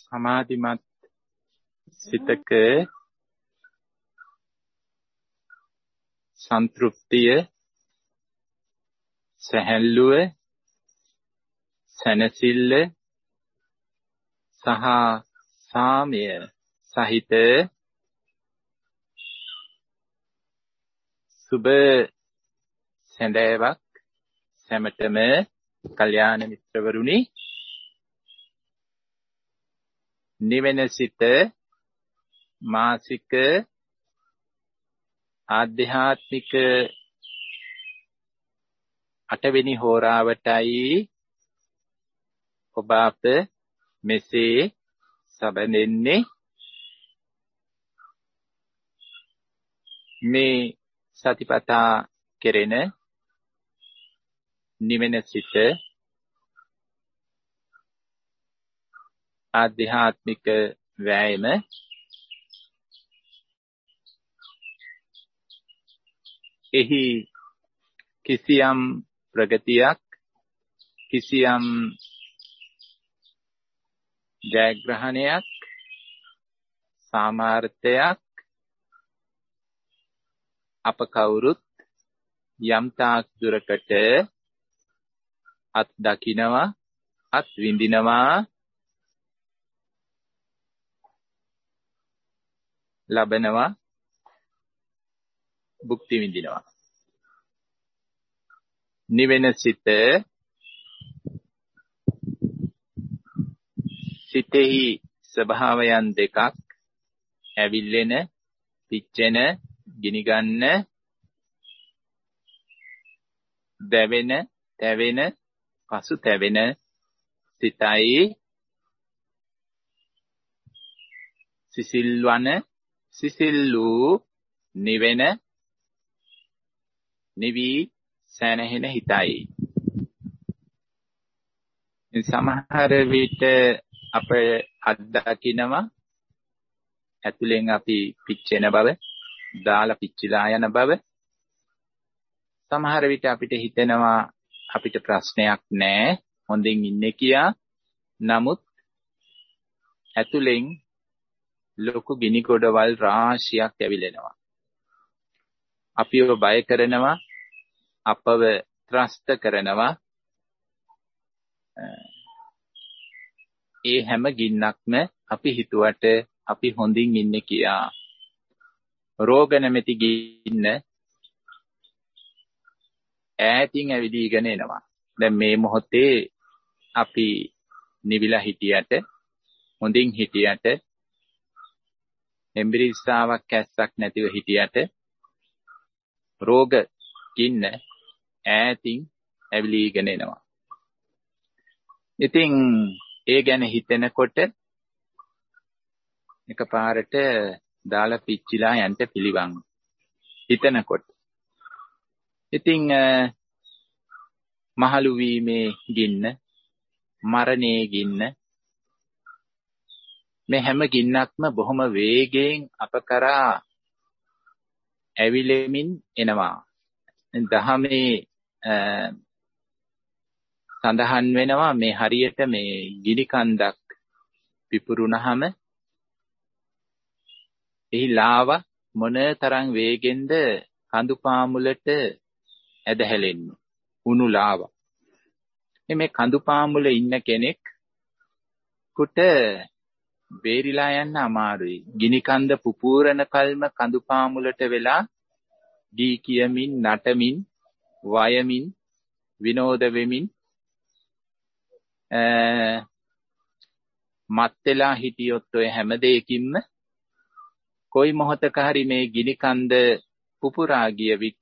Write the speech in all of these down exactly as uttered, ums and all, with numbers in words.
සමාධිමත් සිතක සන්තුෂ්තිය, සැහැල්ලුව, සැනසෙල්ල සහ සාමය සහිත සුබ සැඳෑවක් සැමටම කල්යාණ මිත්‍රවරුනි. නිවෙන සිත මාසික ආධ්‍යාත්මික අටවෙනි හෝරාවටයි ඔබ අප මෙසේ සැබඳෙන්නේ. මේ සතිපතා කෙරෙන නිවෙන සිත ආධ්‍යාත්මික වෑයම එහි කිසියම් ප්‍රගතියක්, කිසියම් ජයග්‍රහණයක්, සාමාර්ථයක් අප කවුරුත් යම් තාක් දුරකට අත් දකිනවා, අත් විඳිනවා, ලබනවා, භුක්ති විඳිනවා. නිවෙන සිත සිතෙහි ස්වභාවයන් දෙකක්, ඇවිල්ලෙන, පිච්චෙන, ගිනිගන්න, දැවෙන, තැවෙන, පසු තැවෙන සිතයි සිසිල්වන, සිසිල් වූ නිවෙන, නිවි සැනහෙන හිතයි. සමහර විට අප අත්දකිනවා ඇතුලෙන් අපි පිච්චෙන බව, දාලා පිච්චිලා යන බව. සමහර විට අපිට හිතෙනවා අපිට ප්‍රශ්නයක් නැහැ, හොඳින් ඉන්නේ කියා. නමුත් ඇතුලෙන් ලොකු ගිනි ගොඩවල් රාශියක් ඇවිලෙනවා. අපිව බය කරනවා, අපව ත්‍රස්ත කරනවා. ඒ හැම ගින්නක්ම අපි හිතුවට අපි හොඳින් ඉන්නේ කියා. රෝග නැමැති ගින්න ඈතින් ඇවිදීගෙන එනවා. දැන් මේ මොහොතේ අපි නිවිලා හිටියට, හොඳින් හිටියට, එම්බිරිස්සාවක් කැස්සක් නැතිව හිටියට රෝග ගින්න ඈතින් ඇවිලීගෙන එනවා. ඉතින් ඒ ගැන හිතෙනකොට එකපාරට දාලා පිච්චිලා යන්න පිළිවන් හිතනකොට. ඉතින් මහලු වීමේ ගින්න, මරණයේ ගින්න, මේ හැම ගින්නක්ම බොහොම වේගයෙන් අප කරා ඇවිලෙමින් එනවා. දහමේ සඳහන් වෙනවා මේ හරියට මේ ගිනි කන්දක් පිපුරුනහම එහි ලාව මොන තරම් වේගෙන්ද කඳු පාමුලට ඇදහැලෙන්නේ. උණු ලාව. මේ කඳු පාමුල ඉන්න කෙනෙක් කුට බේරිලා යන්න අමාරුයි. ගිනි කන්ද පුපුරන කල්ම කඳු පාමුලට වෙලා දී කියමින්, නටමින්, වයමින්, විනෝද වෙමින් මත් වෙලා හිටියොත් ඔය හැම දෙයකින්ම කොයි මොහොතක හරි මේ ගිනි කන්ද පුපුරා ගිය විට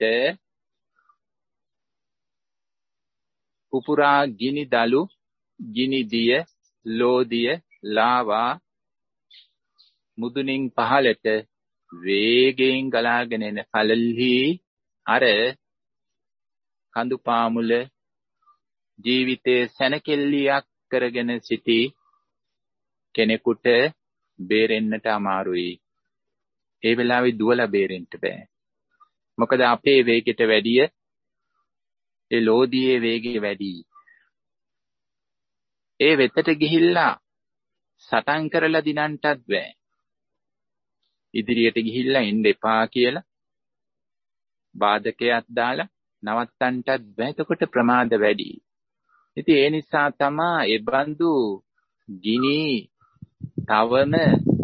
පුපුරා ගිනි දලු, ගිනි දිය, ලෝදිය, ලාවා මුදුනින් පහළට වේගයෙන් ගලාගෙන එන කලල්හි අර කඳු පාමුල ජීවිතයේ සැනකෙල්ලියක් කරගෙන සිටි කෙනෙකුට බේරෙන්නට අමාරුයි. ඒ වෙලාවේ දුවලා බේරෙන්න බෑ. මොකද අපේ වේගයට වැඩිය ඒ ලෝදියේ වේගය වැඩි. ඒ වෙතට ගිහිල්ලා සටන් කරලා දිනන්නටත් බෑ. ඉදිරියට ගිහිල්ලා එන්න එපා කියලා බාධකයක් දාලා නවත්තන්නටත් බෑ. එතකොට ප්‍රමාද වැඩි. ඉතින් ඒ නිසා තමයි ඒ බඳු ගිනි තවම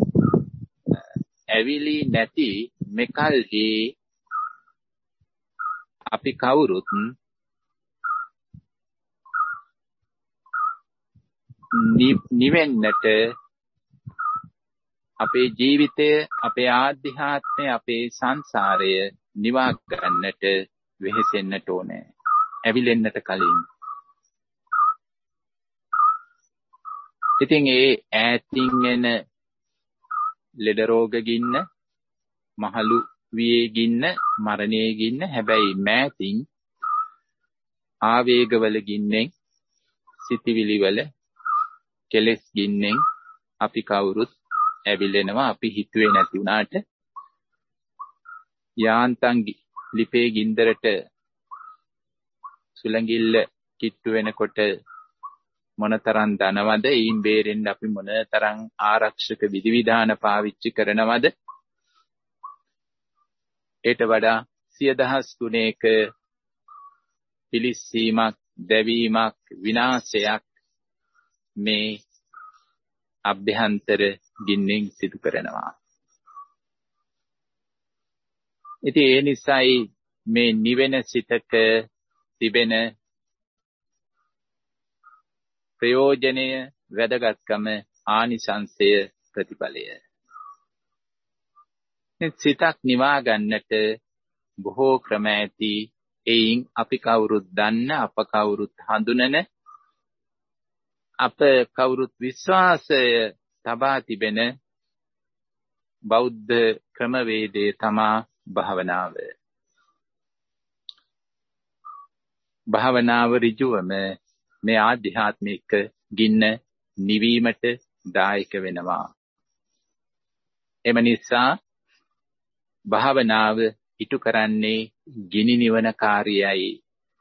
ඇවිලි නැති මෙකල්හි අපි කවුරුත් නිවෙන්නට අපේ ජීවිතය, අපේ ආධ්‍යාත්මය, අපේ සංසාරය නිවා ගන්නට වෙහෙසෙන්නට ඕනේ. ඇවිලෙන්නට කලින්. ඉතින් ඒ ඈතින් එන ලෙඩ රෝග ගින්න, මහලු වියේ ගින්න, මරණයේ ගින්න, හැබැයි මෑතින් ආවේගවල ගින්නෙන්, සිතිවිලි වල කෙලෙස් ගින්නෙන් අපි කවුරුත් ඇවිලෙනවා. අපි හිතුවේ නැති වුණාට යාන්තම් ලිපේ ගින්දරට සුළඟිල්ල කිට්ටු වෙනකොට මොනතරම් ධනවද, ඊයින් බේරෙන්න අපි මොනතරම් ආරක්ෂක විධිවිධාන පාවිච්චි කරනවද? ඊට වඩා සිය දහස් ගුණයක පිලිස්සීමක්, දැවීමක්, විනාශයක් මේ අභ්‍යන්තර ගින්නෙන් සිදු කරනවා. ඉතින් ඒ නිසායි මේ නිවෙන සිතක තිබෙන ප්‍රයෝජනය, වැදගත්කම, ආනිසංසය, ප්‍රතිඵලය. සිතක් නිවා ගන්නට බොහෝ ක්‍රම ඇති. එයින් අපි කවුරුත් දන්න, අප කවුරුත් හඳුනන, අප කවුරුත් විශ්වාසය තබා තිබෙන බෞද්ධ ක්‍රමවේදය තමා භාවනාව. භාවනාව ඍජුවම මේ ආධ්‍යාත්මික ගින්න නිවීමට දායක වෙනවා. එම නිසා භාවනාව ඉටු කරන්නේ ගිනි නිවන කාර්යයයි.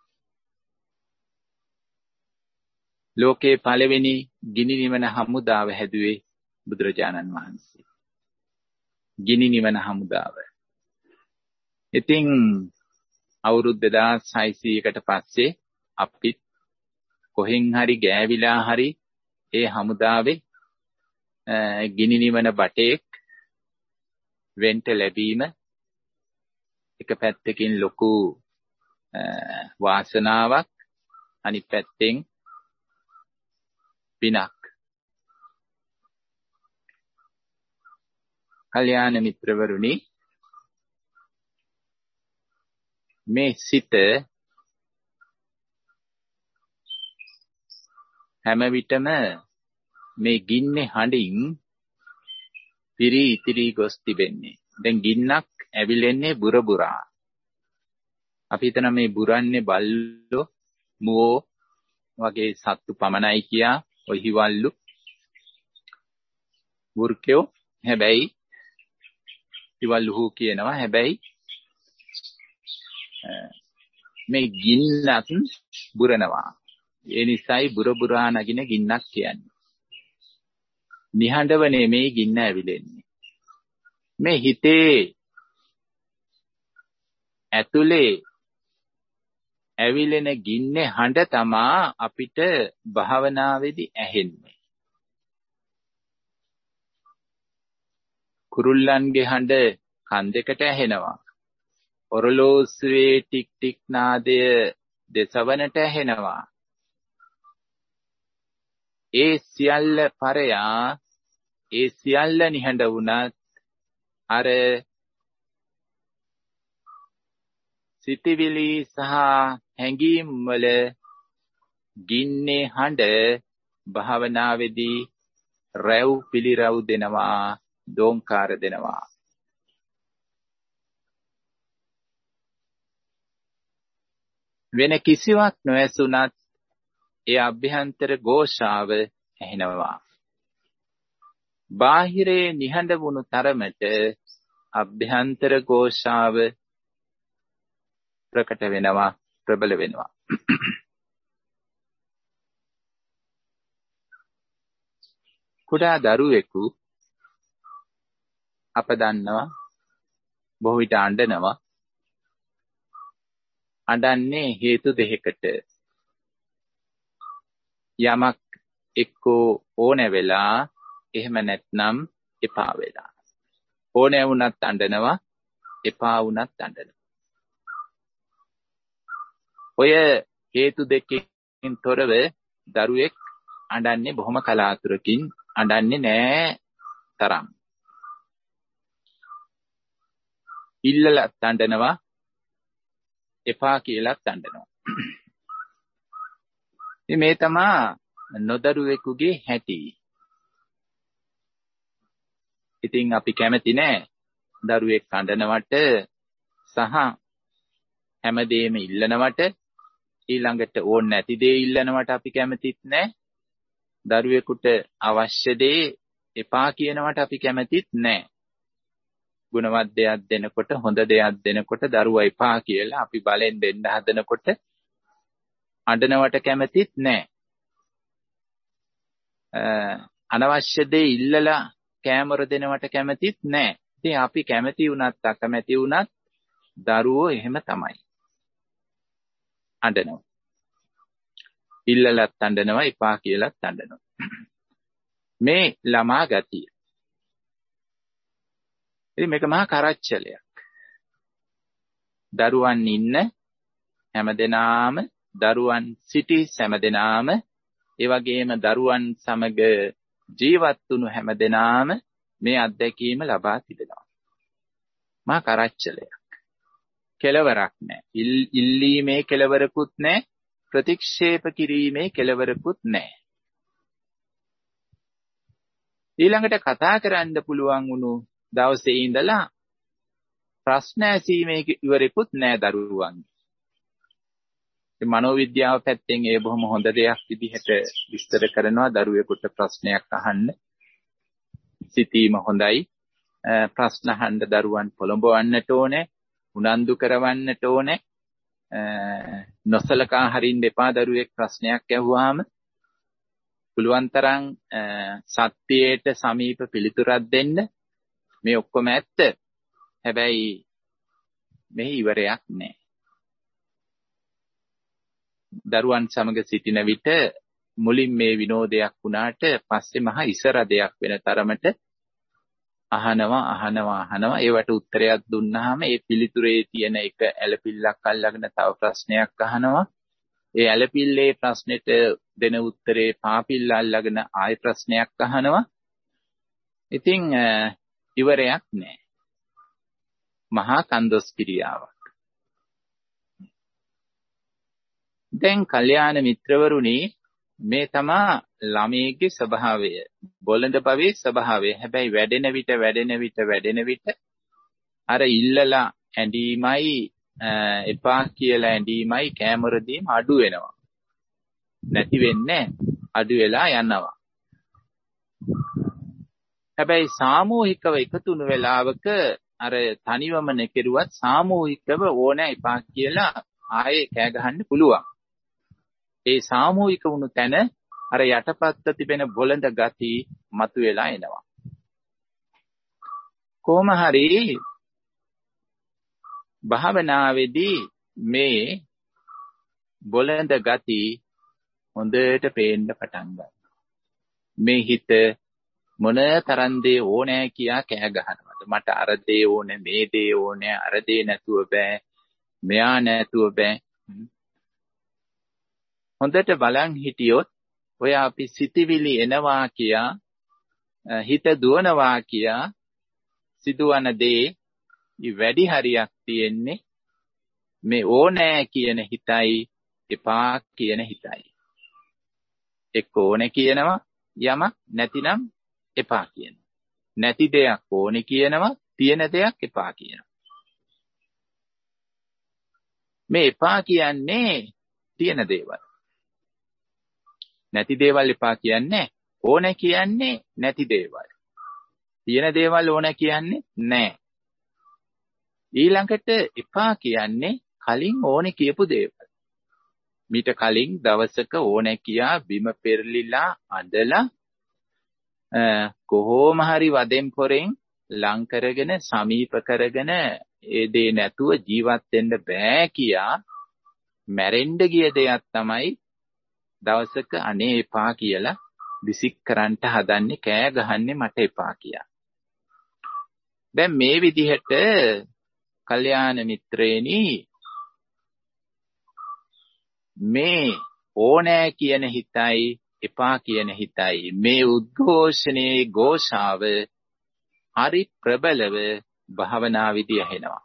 ලෝකේ පළවෙනි ගිනි නිවන හමුදාව හැදුවේ බුදුරජාණන් වහන්සේ. ගිනි නිවන හමුදාව. ඉතින් අවුරුදු දෙදාස් හයසීයකට පස්සේ අපි කොහෙන් හරි ගෑවිලා හරි ඒ හමුදාවේ ගිනි නිවන බටේක් වෙන්න ලැබීම එක පැත්තකින් ලොකු වාසනාවක්, අනිත් පැත්තෙන් පිනක්. කල්‍යාණ මිත්‍රවරුනි, මේ සිත හැම විටම මේ ගින්නේ හඬින් පිරි ඉතිරි ගොස් තිබෙන්නේ. දැන් ගින්නක් ඇවිලෙන්නේ බුරබුරා. අපි හිතන මේ බුරන්නේ බල්ලෝ, මුවෝ වගේ සත්තු පමණයි කියා, ඔය හිවල්ලු වෘකයෝ. හැබැයි හිවල්ලු හු කියනවා. හැබැයි මේ ගින්නක් බුරනවා. ඒ නිසායි බුරබුරා නගින ගින්නක් කියන්නේ. නිහඬව නෙමෙයි ගින්න ඇවිලෙන්නේ. මේ හිතේ ඇතුලේ ඇවිලෙන ගින්නේ හඬ තමා අපිට භාවනාවේදී ඇහෙන්නේ. කුරුල්ලන්ගේ හඬ කන් දෙකට ඇහෙනවා. ඔරලෝසුවේ ටික් ටික් නාදය දෙසවනට ඇහෙනවා. ඒ සියල්ල පරයා, ඒ සියල්ල නිහඬ වුණත් අර සිතිවිලි සහ හැඟීම් වල ගින්නේ හඬ භාවනාවේදී රැව් පිළිරව් දෙනවා, දෝංකාර දෙනවා. වෙන කිසිවක් නොඇසුණත් ඒ අභ්‍යන්තර ഘോഷාව ඇහෙනවා. බාහිරේ නිහඬ වුණු තරමට අභ්‍යන්තර ഘോഷාව ප්‍රකට වෙනවා, ප්‍රබල වෙනවා. කුඩා දරුවෙකු අප දන්නවා බොහෝ විට අඬනවා. අඬන්නේ හේතු දෙකකට. යමක් එක්කෝ ඕන වෙලා, එහෙම නැත්නම් එපා වෙලා. ඕනෑ වුණත් අඬනවා, එපා වුණත් අඬනවා. ඔය හේතු දෙකකින් තොරව දරුවෙක් අඬන්නේ බොහොම කලාතුරකින්, අඬන්නේ නෑ තරම්. ඉල්ලලත් අඬනවා, එපා කියලාත් අඬනවා. මේ තමයි නොදරුවෙකුගේ හැටි. ඉතින් අපි කැමති නෑ දරුවෙක් අඬනවට සහ හැමදේම ඉල්ලනවට, ඊළඟට ඕන නැති දේ ඉල්ලනවට අපි කැමතිත් නෑ. දරුවෙකුට අවශ්‍ය දේ එපා කියනවට අපි කැමතිත් නෑ. ගුණවත් දෙයක් දෙනකොට, හොඳ දෙයක් දෙනකොට දරුවා එපා කියලා අපි බලෙන් දෙන්න හදනකොට අඬනවට කැමතිත් නෑ. අනවශ්‍ය දේ ඉල්ලලා කෑමර දෙනවට කැමතිත් නෑ. ඉතින් අපි කැමති වුණත් අකමැති වුණත් දරුවෝ එහෙම තමයි. අඬනවා. ඉල්ලලත් අඬනවා, එපා කියලාත් අඬනවා. මේ ළමා ගතිය. ඉතින් මේක මහා කරච්චලයක්. දරුවන් ඉන්න හැමදෙනාම, දරුවන් සිටි හැමදෙනාම, ඒ වගේම දරුවන් සමග ජීවත් වුණු හැමදෙනාම මේ අත්දැකීම ලබා තිබෙනවා. මහා කරච්චලයක්. කෙලවරක් නැහැ. ඉල්ලීමේ කෙලවරකුත් නැහැ. ප්‍රතික්ෂේප කිරීමේ කෙලවරකුත් නැහැ. ඊළඟට කතා කරන්න පුළුවන් වුණු දවසේ ඉඳලා ප්‍රශ්න ඇසීමේ ඉවරෙකුත් නැහැ දරුවන්ගේ. මේ මනෝවිද්‍යාව පැත්තෙන් ඒ බොහොම හොඳ දෙයක් විදිහට විස්තර කරනවා. දරුවෙකුට ප්‍රශ්නයක් අහන්න සිතීම හොඳයි. ප්‍රශ්න අහන්න දරුවන් පොළඹවන්නට ඕනේ, උනන්දු කරවන්නට ඕනේ. නොසලකා හරින්න එපා. දරුවෙක් ප්‍රශ්නයක් ඇහුවාම පුළුවන් තරම් සත්‍යයට සමීප පිළිතුරක් දෙන්න. මේ ඔක්කොම ඇත්ත. හැබැයි මේ ඉවරයක් නෑ. දරුවන් සමග සිටින විට මුලින් මේ විනෝදයක් වුණාට පස්සේ මහා ඉසරදයක් වෙන තරමට අහනවා අහනවා අහනවා. ඒවට උත්තරයක් දුන්නාම ඒ පිළිතුරේ තියෙන එක ඇලපිල්ලක් අල්ලගෙන තව ප්‍රශ්නයක් අහනවා. ඒ ඇලපිල්ලේ ප්‍රශ්නෙට දෙන උත්තරේ පාපිල්ල අල්ලගෙන ආයෙ ප්‍රශ්නයක් අහනවා. ඉතින් ඉවරයක් නෑ. මහා කන්දොස් කිරියාවක්. දැන් කල්යාණ මිත්‍රවරුනි, මේ තමා ළමයේගේ ස්වභාවය, බොළඳ භවයේ ස්වභාවය. හැබැයි වැඩෙන විට වැඩෙන විට වැඩෙන විට අර ඉල්ලලා ඇඬීමයි එපා කියලා ඇඬීමයි කැමරදීම අඩු වෙනවා. නැති වෙන්නේ අඩු වෙලා යනවා. හැබැයි සාමූහිකව එකතු වුණු වෙලාවක අර තනිවම නෙකිරුවත් සාමූහිකව ඕනෑ එපා කියලා ආයේ කෑ ගහන්න පුළුවන්. ඒ සාමූහික වුණු තැන අර යටපත්ත තිබෙන බොළඳ ගති මතුවලා එනවා. කොහොම හරි භාවනාවේදී මේ බොළඳ ගති හොඳට පේන්න පටන් ගන්නවා. මේ හිත මොන තරම් දේ ඕනෑ කියා කෑ ගහනවාද. මට අර දේ ඕනේ, මේ දේ ඕනේ, අර දේ නැතුව බෑ, මෙයා නැතුව බෑ. හොඳට බලන් හිටියොත් ඔය අපි සිතිවිලි එනවා කියා, හිත දුවනවා කියා සිදුවන දේ වැඩි හරියක් තියෙන්නේ මේ ඕනෑ කියන හිතයි එපා කියන හිතයි. එක්ක ඕනේ කියනවා යමක්, නැතිනම් එපා කියනවා. නැති දෙයක් ඕනේ කියනවා, තියෙන දෙයක් එපා කියනවා. මේ එපා කියන්නේ තියෙන දේවල්. නැති දේවල් එපා කියන්නේ, ඕනේ කියන්නේ නැති දේවල්. තියෙන දේවල් ඕනේ කියන්නේ නැහැ. ඊළඟට එපා කියන්නේ කලින් ඕනේ කියපු දේවල්. මීට කලින් දවසක ඕනේ කියා බිම පෙරලිලා අඬලා කොහොම හරි වදෙන් පොරෙන් ලං කරගෙන සමීප කරගෙන ඒ දේ නැතුව ජීවත් වෙන්න බෑ කියා මැරෙන්න ගිය දෙයක් තමයි දවසක අනේ එපා කියලා විසික් කරන්ට හදන්නේ කෑ ගහන්නේ මට එපා කියා. දැන් මේ විදිහට කල්යාණ මිත්‍රේනි මේ ඕනෑ කියන හිතයි එපා කියන හිතයි මේ උද්ඝෝෂණයේ ഘോഷාව හරි ප්‍රබලව භාවනා විදිය ඇහෙනවා.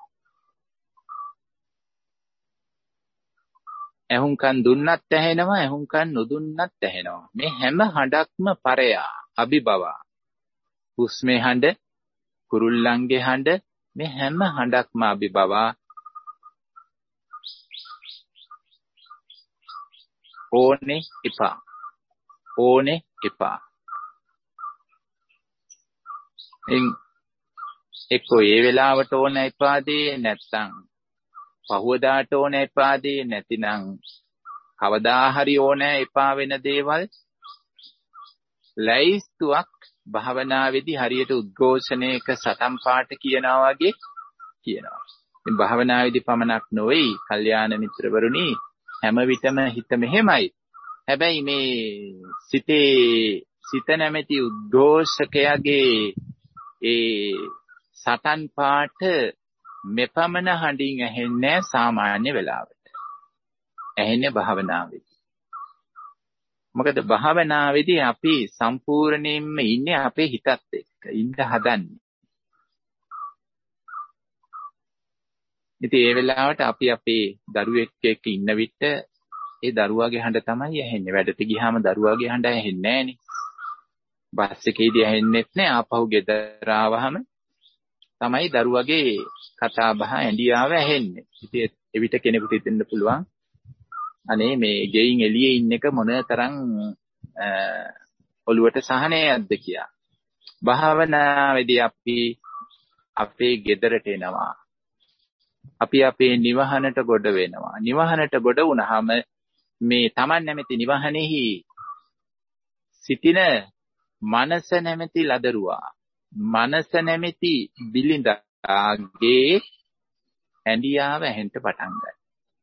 එහුම්කන් දුන්නත් ඇහෙනවා එහුම්කන් නොදුන්නත් ඇහෙනවා. මේ හැම හඬක්ම පරයා අභිබව. හුස්මේ හඬ, කුරුල්ලන්ගේ හඬ, මේ හැම හඬක්ම අභිබව. ඕනේ එපා. ඕනේ එපා. එන් එක්කෝ ඒ වෙලාවට ඕන එපාදී නැත්නම් පහුවදාට ඕන එපාදී නැතිනම් කවදා හරි ඕන එපා වෙන දේවල් ලැයිස්තුවක් භාවනාවේදී හරියට උද්ඝෝෂණයක සටන් පාට කියනවා වගේ කියනවා. මේ භාවනාවේදී පමණක් නොවේ කල්යාණ මිත්‍රවරුනි හැම විටම හිත මෙහෙමයි. හැබැයි මේ සිතේ සිත නැමැති උද්ඝෝෂකයාගේ ඒ සටන් පාට මෙපමණ හඬින් ඇහෙන්නේ සාමාන්‍ය වෙලාවට. ඇහෙන්නේ භාවනාවේදී. මොකද භාවනාවේදී අපි සම්පූර්ණයෙන්ම ඉන්නේ අපේ හිතත් එක්ක. ඉන්න හදන්නේ. ඉතින් ඒ වෙලාවට අපි අපේ දරුවෙක් එක්ක ඉන්න විට ඒ දරුවාගේ හඬ තමයි ඇහෙන්නේ. වැඩට ගියාම දරුවාගේ හඬ ඇහෙන්නේ නැහනේ. බස් එකේදී ඇහෙන්නෙත් නැහැ. ආපහු ගෙදර ආවහම තමයි දරුවාගේ කතා බහ ඇඬියාව ඇහෙන්නේ. ඉතින් එවිට කෙනෙකුට හිතෙන්න පුළුවන් අනේ මේ ගෙයින් එළියේ ඉන්න එක මොන තරම් ඔළුවට සහනයක්ද කියලා. භාවනාවේදී අපි අපේ ගෙදරට එනවා. අපි අපේ නිවහනට ගොඩ වෙනවා. නිවහනට ගොඩ වුණාම මේ Taman නැමැති නිවහනේහි සිටින මනස නැමැති ලදරුවා මනස නැමැති බිලිඳාගේ ඇඬියාව ඇහෙන්න පටන් ගන්නවා.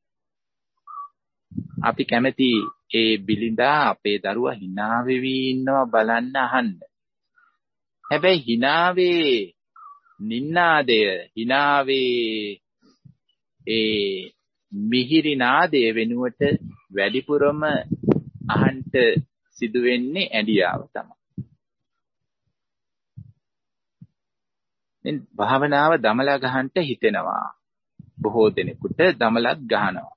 අපි කැමති ඒ බිලිඳා අපේ දරුවා hina වෙවි ඉන්නවා බලන්න අහන්න. හැබැයි hinaවේ නින්නාදය hinaවේ ඒ මිහිරි නාදය වෙනුවට වැඩිපුරම අහන්ට සිදු වෙන්නේ ඇඬියාව තමයි. දැන් භාවනාව දමලා ගහන්න හිතෙනවා. බොහෝ දෙනෙකුට දමලත් ගහනවා.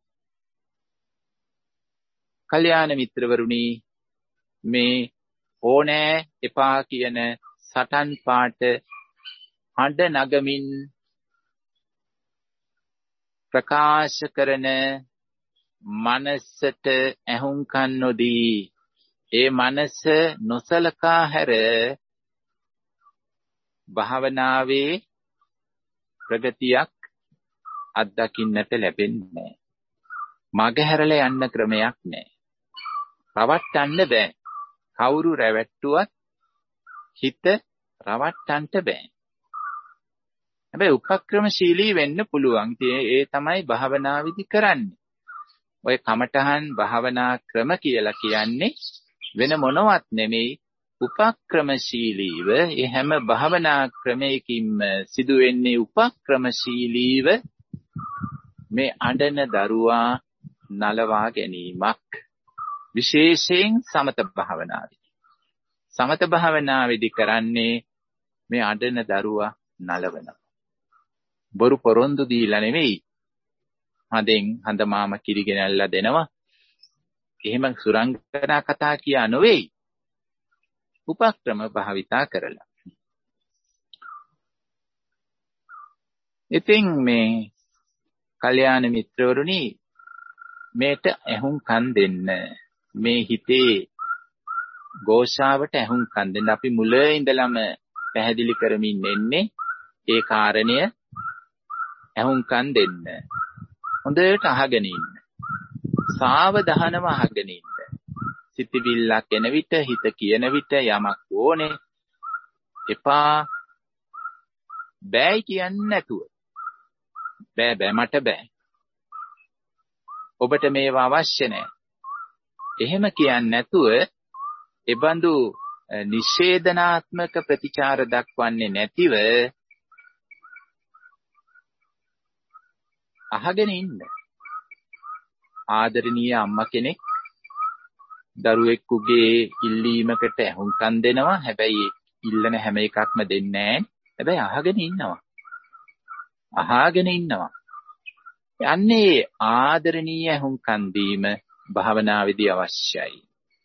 කල්යාණ මිත්‍රවරුනි මේ ඕනෑ එපා කියන සටන් පාට හඬ නගමින් ප්‍රකාශ කරන මනසට ඇහුම්කන් නොදී ඒ මනස නොසලකා හැර භාවනාවේ ප්‍රගතියක් අත්දකින්නට ලැබෙන්නේ නැහැ. මගහැරලා යන්න ක්‍රමයක් නැහැ. රවට්ටන්න බෑ. කවුරු රැවට්ටුවත් හිත රවට්ටන්න බෑ. හැබැයි උපක්‍රමශීලී වෙන්න පුළුවන්. ඒ තමයි භාවනාවේදී කරන්නේ. ඔය කමඨහන් භාවනා ක්‍රම කියලා කියන්නේ වෙන මොනවත් නෙමෙයි උපක්‍රමශීලීව ඒ හැම භාවනා ක්‍රමයකින්ම සිදු වෙන්නේ උපක්‍රමශීලීව මේ අඬන දරුවා නලවා ගැනීමක්. විශේෂයෙන් සමත භාවනාවේදී. සමත භාවනාවේදී කරන්නේ මේ අඬන දරුවා නලවනවා. බොරු පොරොන්දු දීලා නෙවෙයි. හදෙන් හඳ මාම කිරිගෙනල්ලා දෙනවා. එහෙම සුරංගනා කතා කියා නොවේයි. උපක්‍රම භාවිතා කරලා. ඉතින් මේ කල්යාණ මිත්‍රවරුනි මේට ඇහුම්කන් දෙන්න. මේ හිතේ ഘോഷාවට ඇහුම්කන් දෙන්න. අපි මුල ඉඳලම පැහැදිලි කරමින් ඉන්නේ ඒ කාරණය ඇහුම්කන් දෙන්න. හොඳට අහගෙන ඉන්න. සාවධානව අහගෙන ඉන්න. සිතවිල්ලක් එන විට හිත කියන විට යමක් ඕනේ එපා බෑ කියන්නේ නැතුව බෑ බෑ මට බෑ ඔබට මේවා අවශ්‍ය නැහැ එහෙම කියන්නේ නැතුව එබඳු නිෂේධනාත්මක ප්‍රතිචාර දක්වන්නේ නැතිව අහගෙන ඉන්න ආදරණීය අම්මා කෙනෙක් දරුවෙකුගේ ඉල්ලීමකට ඇහුම්කන් දෙනවා හැබැයි ඉල්ලන හැම එකක්ම දෙන්නේ නැහැ හැබැයි අහගෙන ඉන්නවා අහගෙන ඉන්නවා යන්නේ ආදරණීය ඇහුම්කන් දීම භාවනාවේදී අවශ්‍යයි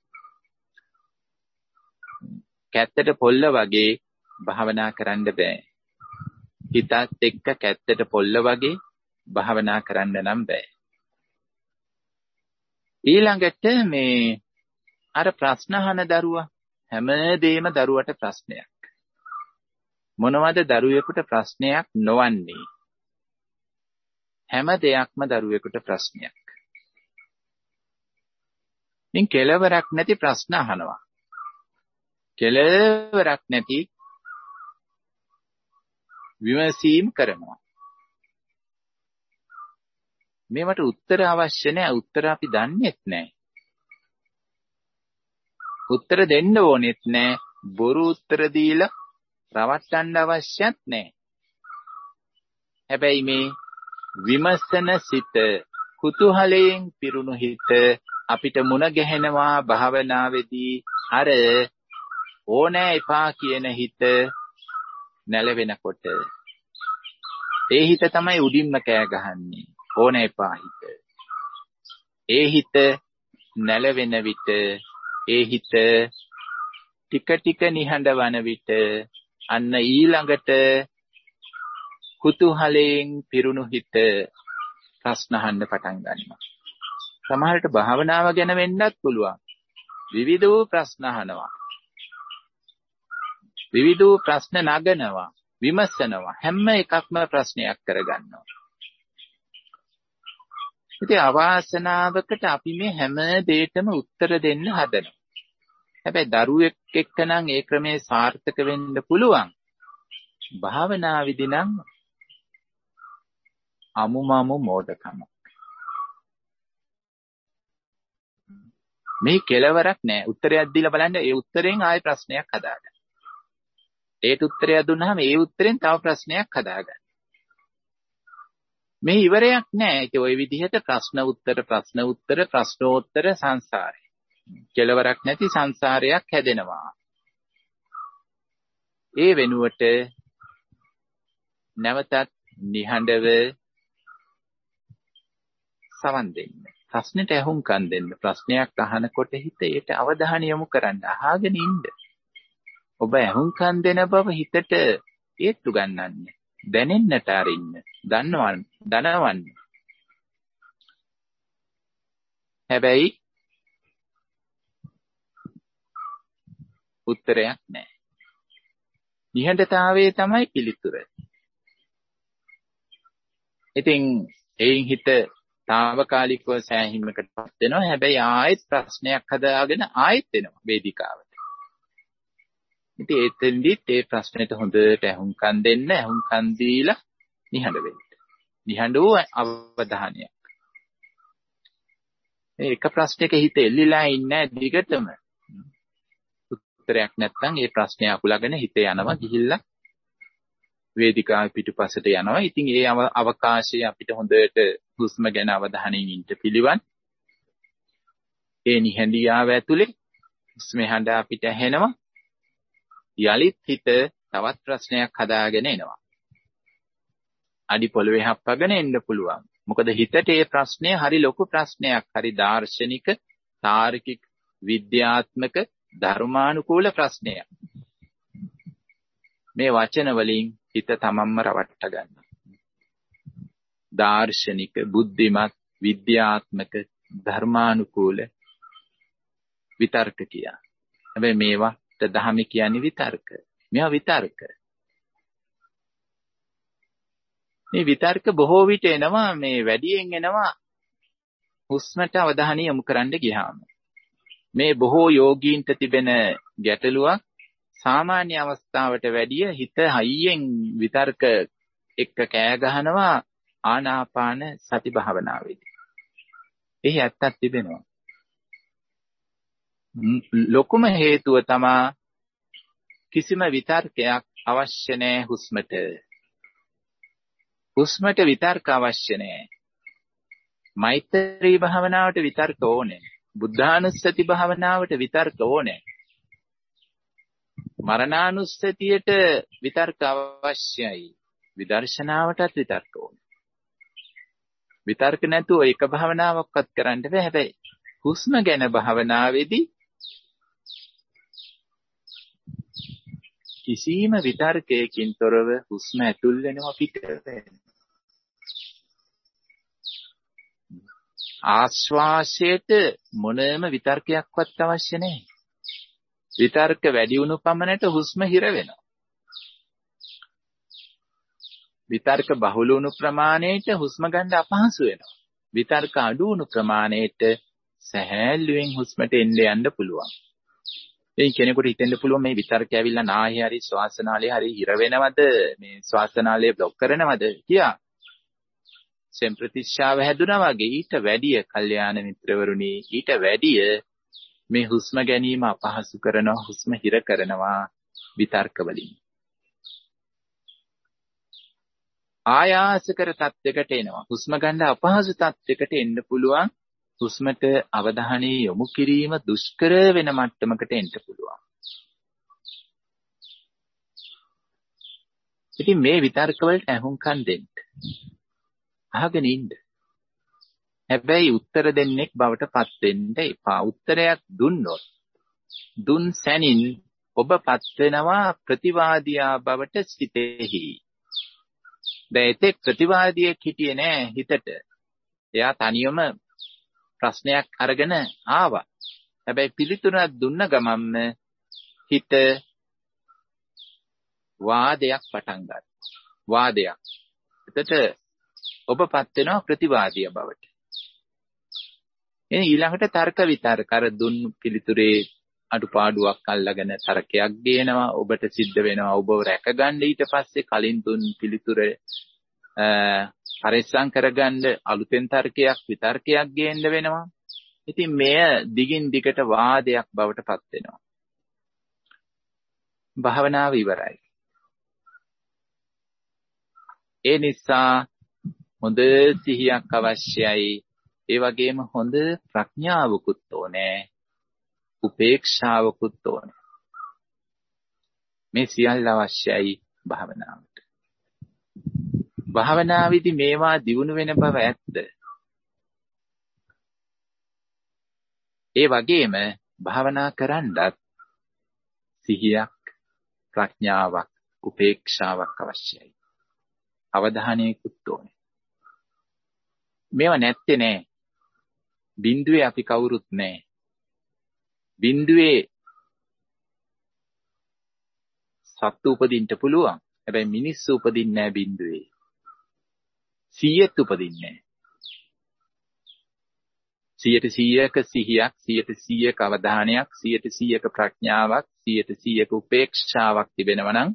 කැත්තට පොල්ල වගේ භාවනා කරන්න බෑ හිතත් එක්ක කැත්තට පොල්ල වගේ භාවනා කරන්න නම් බෑ ඊළඟට මේ අර ප්‍රශ්න අහන දරුවා හැමදේම දරුවට ප්‍රශ්නයක් මොනවද දරුවෙකුට ප්‍රශ්නයක් නොවන්නේ හැම දෙයක්ම දරුවෙකුට ප්‍රශ්නයක් මින් කෙලවරක් නැති ප්‍රශ්න අහනවා කෙලවරක් නැති විමසීම් කරනවා මේවට උත්තර අවශ්‍ය නැහැ උත්තර අපි දන්නේත් නැහැ උත්තර දෙන්න ඕනෙත් නැහැ බොරු උත්තර දීලා රවට්ටන්න අවශ්‍යත් නැහැ හැබැයි මේ විමසන සිත කුතුහලයෙන් පිරුණු හිත අපිට මුණ ගැහෙනවා භාවනාවේදී අර ඕනෑ එපා කියන හිත නැලවෙනකොට ඒ හිත තමයි උඩින්ම කෑ ගහන්නේ ඕනෑ එපා හිත ඒ හිත නැලවෙන විට ඒ හිත ටික ටික නිහඬවන විට අන්න ඊළඟට කුතුහලයෙන් පිරුණු හිත ප්‍රශ්න අහන්න පටන් ගන්නවා සමහරට භාවනාව ගැන වෙන්නත් පුළුවන් විවිධ වූ ප්‍රශ්න අහනවා විවිධ වූ ප්‍රශ්න නගනවා විමසනවා හැම එකක්ම ප්‍රශ්නයක් කරගන්නවා ඉතින් අවාසනාවකට අපි මේ හැම දෙයකම උත්තර දෙන්න හදනවා හැබැයි දරුවෙක් එක්ක නම් ඒ ක්‍රමේ සාර්ථක වෙන්න පුළුවන් භාවනාවේදී නම් අමුමමු මෝඩකම මේ කෙලවරක් නෑ උත්තරයක් දීලා බලන්න ඒ උත්තරෙන් ආයෙ ප්‍රශ්නයක් හදාගන්න ඒට උත්තරයක් දුන්නාම ඒ උත්තරෙන් තව ප්‍රශ්නයක් හදාගන්න මේ ඉවරයක් නෑ ඒක ওই විදිහට ප්‍රශ්න උත්තර ප්‍රශ්න උත්තර ප්‍රශ්නෝත්තර සංසාරේ කෙලවරක් නැති සංසාරයක් හැදෙනවා ඒ වෙනුවට නැවතත් නිහඬව සවන් දෙන්න ප්‍රශ්නෙට ඇහුම්කන් දෙන්න ප්‍රශ්නයක් අහනකොට හිත ඒට අවධානය යොමු කරන්න අහගෙන ඉන්න ඔබ ඇහුම්කන් දෙන බව හිතට ඒත්තු ගන්නන්න දැනෙන්නට අරින්න දන්නවන්න දනවන්න හැබැයි උත්තරයක් නැහැ නිහඬතාවයේ තමයි පිළිතුර ඉතින් එයින් හිත తాවකාලිකව සෑහීමකටපත් වෙනවා හැබැයි ආයෙත් ප්‍රශ්නයක් හදාගෙන ආයෙත් එනවා වේදිකාවට ඉතින් එතෙන්දිත් ඒ ප්‍රශ්නෙට හොඳට අහුම්කම් දෙන්න අහුම්කම් දීලා නිහඬ වෙන්න නිහඬ වූ අවධානයක් මේ එක ප්‍රශ්නයක හිත එල්ලිලා ඉන්නේ දිගටම උත්තරයක් නැත්නම් ඒ ප්‍රශ්නේ අකුලගෙන හිත යනවා ගිහිල්ලා වේදිකාවේ පිටුපසට යනවා. ඉතින් ඒ අවකාශය අපිට හොඳට හුස්ම ගැන අවධානයෙන් ඉන්න පිළිවන්. ඒ නිහඬියාව ඇතුලේ හුස්ම හඬ අපිට ඇහෙනවා. යලිත් හිත තවත් ප්‍රශ්නයක් හදාගෙන එනවා. අඩි පොළවේ හප්පගෙන එන්න පුළුවන්. මොකද හිතට ඒ ප්‍රශ්නය හරි ලොකු ප්‍රශ්නයක්. හරි දාර්ශනික, තාර්කික, විද්‍යාත්මක, ධර්මානුකූල ප්‍රශ්නයක්. මේ වචන වලින් හිත තමන්ම රවට්ට ගන්නවා. දාර්ශනික, බුද්ධිමත්, විද්‍යාත්මක, ධර්මානුකූල විතර්ක කියා. හැබැයි මේවට දහම කියන්නේ විතර්ක. මේවා විතර්ක. මේ විතර්ක බොහෝ විට එනවා මේ වැඩියෙන් එනවා හුස්මට අවධානය යොමු කරන්න ගියාම. මේ බොහෝ යෝගීන්ට තිබෙන ගැටලුවක් සාමාන්‍ය අවස්ථාවට වැඩිය හිත හයියෙන් විතර්ක එක්ක කෑ ගහනවා ආනාපාන සති භාවනාවේදී. එහි ඇත්තක් තිබෙනවා. ලොකුම හේතුව තමයි කිසිම විතර්කයක් අවශ්‍ය නැහැ හුස්මට. හුස්මට විතර්ක අවශ්‍ය නැහැ. මෛත්‍රී භාවනාවට විතර්ක ඕනේ. බුද්ධානුස්සති භාවනාවට විතර්ක ඕනේ. මරණානුස්සතියට විතර්ක අවශ්‍යයි. විදර්ශනාවටත් විතර්ක ඕනේ. විතර්ක නැතුව එක භාවනාවක්වත් කරන්න බෑ. හැබැයි හුස්ම ගැන භාවනාවේදී කිසිම විතර්කයකින් තොරව හුස්ම ඇතුල් වෙනවා පිට වෙනවා. ආශ්වාසයට මොනම විතර්කයක්වත් අවශ්‍ය නැහැ. විතර්ක වැඩි වුණු පමණට හුස්ම හිර වෙනවා. විතර්ක බහුල වුණු ප්‍රමාණයට හුස්ම ගන්න අපහසු වෙනවා. විතර්ක අඩු වුණු ප්‍රමාණයට සැහැල්ලුවෙන් හුස්මට එන්න යන්න පුළුවන්. එයින් කෙනෙකුට හිතෙන්න පුළුවන් මේ විතර්ක ඇවිල්ලා නාහේ හරි ශ්වාසනාලයේ හරි හිර වෙනවද, මේ ශ්වාසනාලය બ્લોක් කරනවද කියා. සෙම්ප්‍රතිශ්‍යාව හැදුනා වගේ ඊට වැඩිය කල්යාණ මිත්‍රවරුනි, ඊට වැඩිය මේ හුස්ම ගැනීම අපහසු කරනවා, හුස්ම හිර කරනවා විතර්ක වලින්. ආයාසකර තත්යකට එනවා. හුස්ම ගන්න අපහසු තත්යකට එන්න පුළුවන්. හුස්මට අවධානය යොමු කිරීම දුෂ්කර වෙන මට්ටමකට එන්න පුළුවන්. ඉතින් මේ විතර්ක වලට අහුම්කම් දෙන්න. අහගෙන ඉන්න. හැබැයි උත්තර දෙන්නෙක් බවට පත් වෙන්න එපා. උත්තරයක් දුන්නොත් දුන් සැනින් ඔබපත් වෙනවා ප්‍රතිවාදියා බවට සිතෙහි. දැන් ඒත් ප්‍රතිවාදියෙක් හිටියේ නෑ හිතට. එයා තනියම ප්‍රශ්නයක් අරගෙන ආවා. හැබැයි පිළිතුරක් දුන්න ගමන්ම හිත වාදයක් පටන් ගන්නවා. වාදයක්. එතකොට ඔබපත් වෙනවා ප්‍රතිවාදියා බවට. එනි ඊළඟට තර්ක විතර්ක අර දුන් පිළිතුරේ අඩුපාඩුවක් අල්ලගෙන තර්කයක් ගේනවා. ඔබට සිද්ධ වෙනවා ඔබව රැකගන්න ඊට පස්සේ කලින් දුන් පිළිතුර පරිස්සම් කරගන්න අලුතෙන් තර්කයක් විතර්කයක් ගේන්න වෙනවා. ඉතින් මෙය දිගින් දිගට වාදයක් බවට පත් වෙනවා. භාවනාව ඉවරයි. ඒ නිසා හොඳ සිහියක් අවශ්‍යයි. ඒ වගේම හොඳ ප්‍රඥාවකුත් ඕනේ. උපේක්ෂාවකුත් ඕනේ. මේ සියල්ල අවශ්‍යයි භාවනාවට. භාවනාවේදී මේවා දියුණු වෙන බව ඇත්ත. ඒ වගේම භාවනා කරන්නත් සිහියක්, ප්‍රඥාවක්, උපේක්ෂාවක් අවශ්‍යයි. අවධානයකුත් ඕනේ. මේවා නැත්තේ නෑ. බිඳුවේ අපි කවුරුත් නෑ. බිඳුවේ සත්තු උපදින්න පුළුවන්. හැබැයි මිනිස්සු උපදින්නේ නෑ බිඳුවේ. සියයට උපදින්නේ නෑ. සියයට සීයක සිහියක්, සියයට සීයක අවධානයක්, සියයට සීයක ප්‍රඥාවක්, සියයට සීයක උපේක්ෂාවක් තිබෙනවා නම්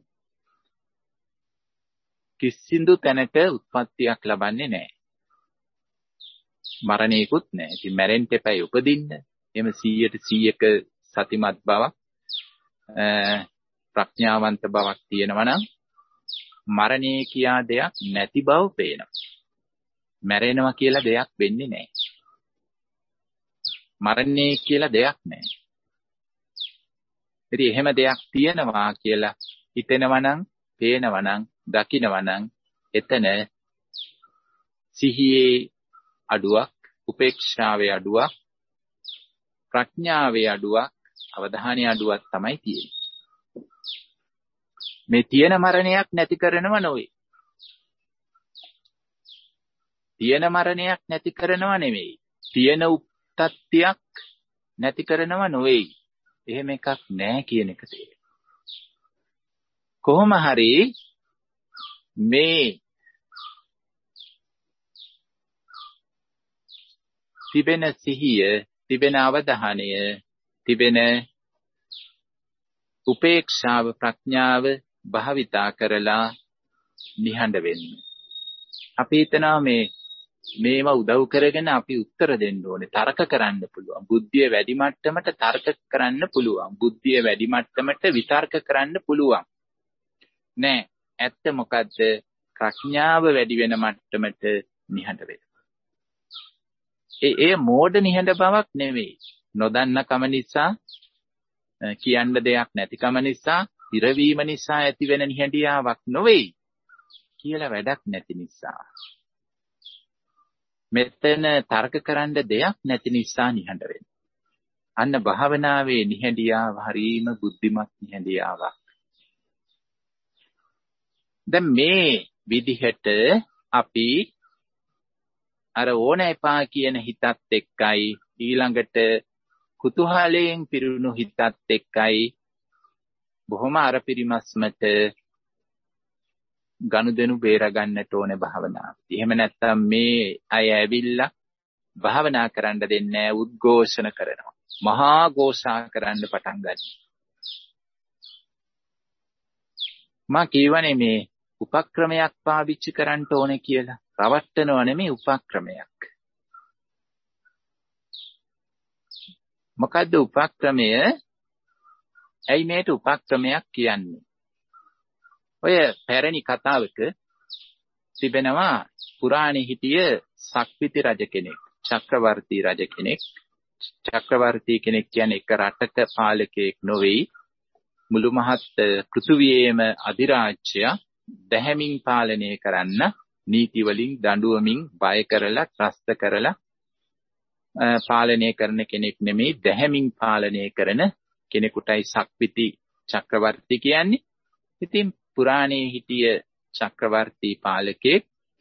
කිසිදු තැනක උත්පත්තියක් ලබන්නේ නෑ. මරණයකුත් නෑ. ඉතින් මැරෙන්න එපයි උපදින්න. එhme සියයට සීයක සතිමත් බවක් ප්‍රඥාවන්ත බවක් තියෙනවා නම් මරණය කියා දෙයක් නැති බව පේනවා. මැරෙනවා කියලා දෙයක් වෙන්නේ නැහැ. මරණය කියලා දෙයක් නැහැ. ඉතින් එහෙම දෙයක් තියෙනවා කියලා හිතෙනවා නම්, පේනවා නම්, දකිනවා නම් එතන සිහියේ අඩුවක්, උපේක්ෂාවේ අඩුවක්, ප්‍රඥාවේ අඩුවක්, අවධානයේ අඩුවක් තමයි තියෙන්නේ. මේ තියෙන මරණයක් නැති කරනව නෙවෙයි. තියෙන මරණයක් නැති කරනව නෙවෙයි. තියෙන උත්පත්තියක් නැති කරනව නෙවෙයි. එහෙම එකක් නැහැ කියන එක තේරෙනවා. කොහොම හරි මේ තිබෙන සිහිය, තිබෙන අවධානය තිබෙන උපේක්ෂාව ප්‍රඥාව භාවිතා කරලා නිහඬ වෙන්න. අපි හිතනවා මේ මේවා උදව් කරගෙන අපි උත්තර දෙන්න ඕනේ. තර්ක කරන්න පුළුවන්. බුද්ධිය වැඩි මට්ටමට තර්ක කරන්න පුළුවන්. බුද්ධිය වැඩි මට්ටමට විතර්ක කරන්න පුළුවන්. නෑ. ඇත්ත මොකද්ද? ප්‍රඥාව වැඩි වෙන මට්ටමට නිහඬ වෙන්න. ඒ ඒ මෝඩ නිහඬ බවක් නෙවෙයි. නොදන්න කම නිසා, කියන්න දෙයක් නැතිකම නිසා, ඉරවීම නිසා ඇති වෙන නිහඬියාවක් නොවේ. කියලා වැඩක් නැති නිසා. මෙතන තර්ක කරන්න දෙයක් නැති නිසා නිහඬ වෙන්න. අන්න භාවනාවේ නිහඬියාව හරීම බුද්ධිමත් නිහඬියාවක්. දැන් මේ විදිහට අපි අර ඕන එපා කියන හිතත් එක්කයි ඊළඟට කුතුහලයෙන් පිරුණු හිතත් එක්කයි බොහොම අර පිරිමස්මට ගනුදෙනු බේරගන්නට ඕනේ භාවනාව. එහෙම නැත්නම් මේ අය ඇවිල්ලා භාවනා කරන්න දෙන්නේ නැහැ, උද්ඝෝෂණ කරනවා. මහා ഘോഷා කරන්න පටන් ගන්නවා. මා කියවනේ මේ උපක්‍රමයක් පාවිච්චි කරන්න ඕනේ කියලා. රවට්ටනව නෙමෙයි උපක්‍රමයක්. මොකද්ද උපක්‍රමය? ඇයි මේට උපක්‍රමයක් කියන්නේ? ඔය පැරණි කතාවක තිබෙනවා පුරාණේ හිටිය සක්විති රජ කෙනෙක්, චක්‍රවර්ති රජ කෙනෙක්. චක්‍රවර්ති කෙනෙක් කියන්නේ එක රටක පාලකයෙක් නොවේයි, මුළු මහත් පෘථුවියේම අධිරාජ්‍ය දැහැමින් පාලනය කරන්න නීති වලින් දඬුවමින් බය කරලා ත්‍රස්ත කරලා පාලනය කරන කෙනෙක් නෙමෙයි, දැහැමින් පාලනය කරන කෙනෙකුටයි සක්විති චක්‍රවර්ති කියන්නේ. ඉතින් පුරාණේ හිටිය චක්‍රවර්ති පාලකෙක්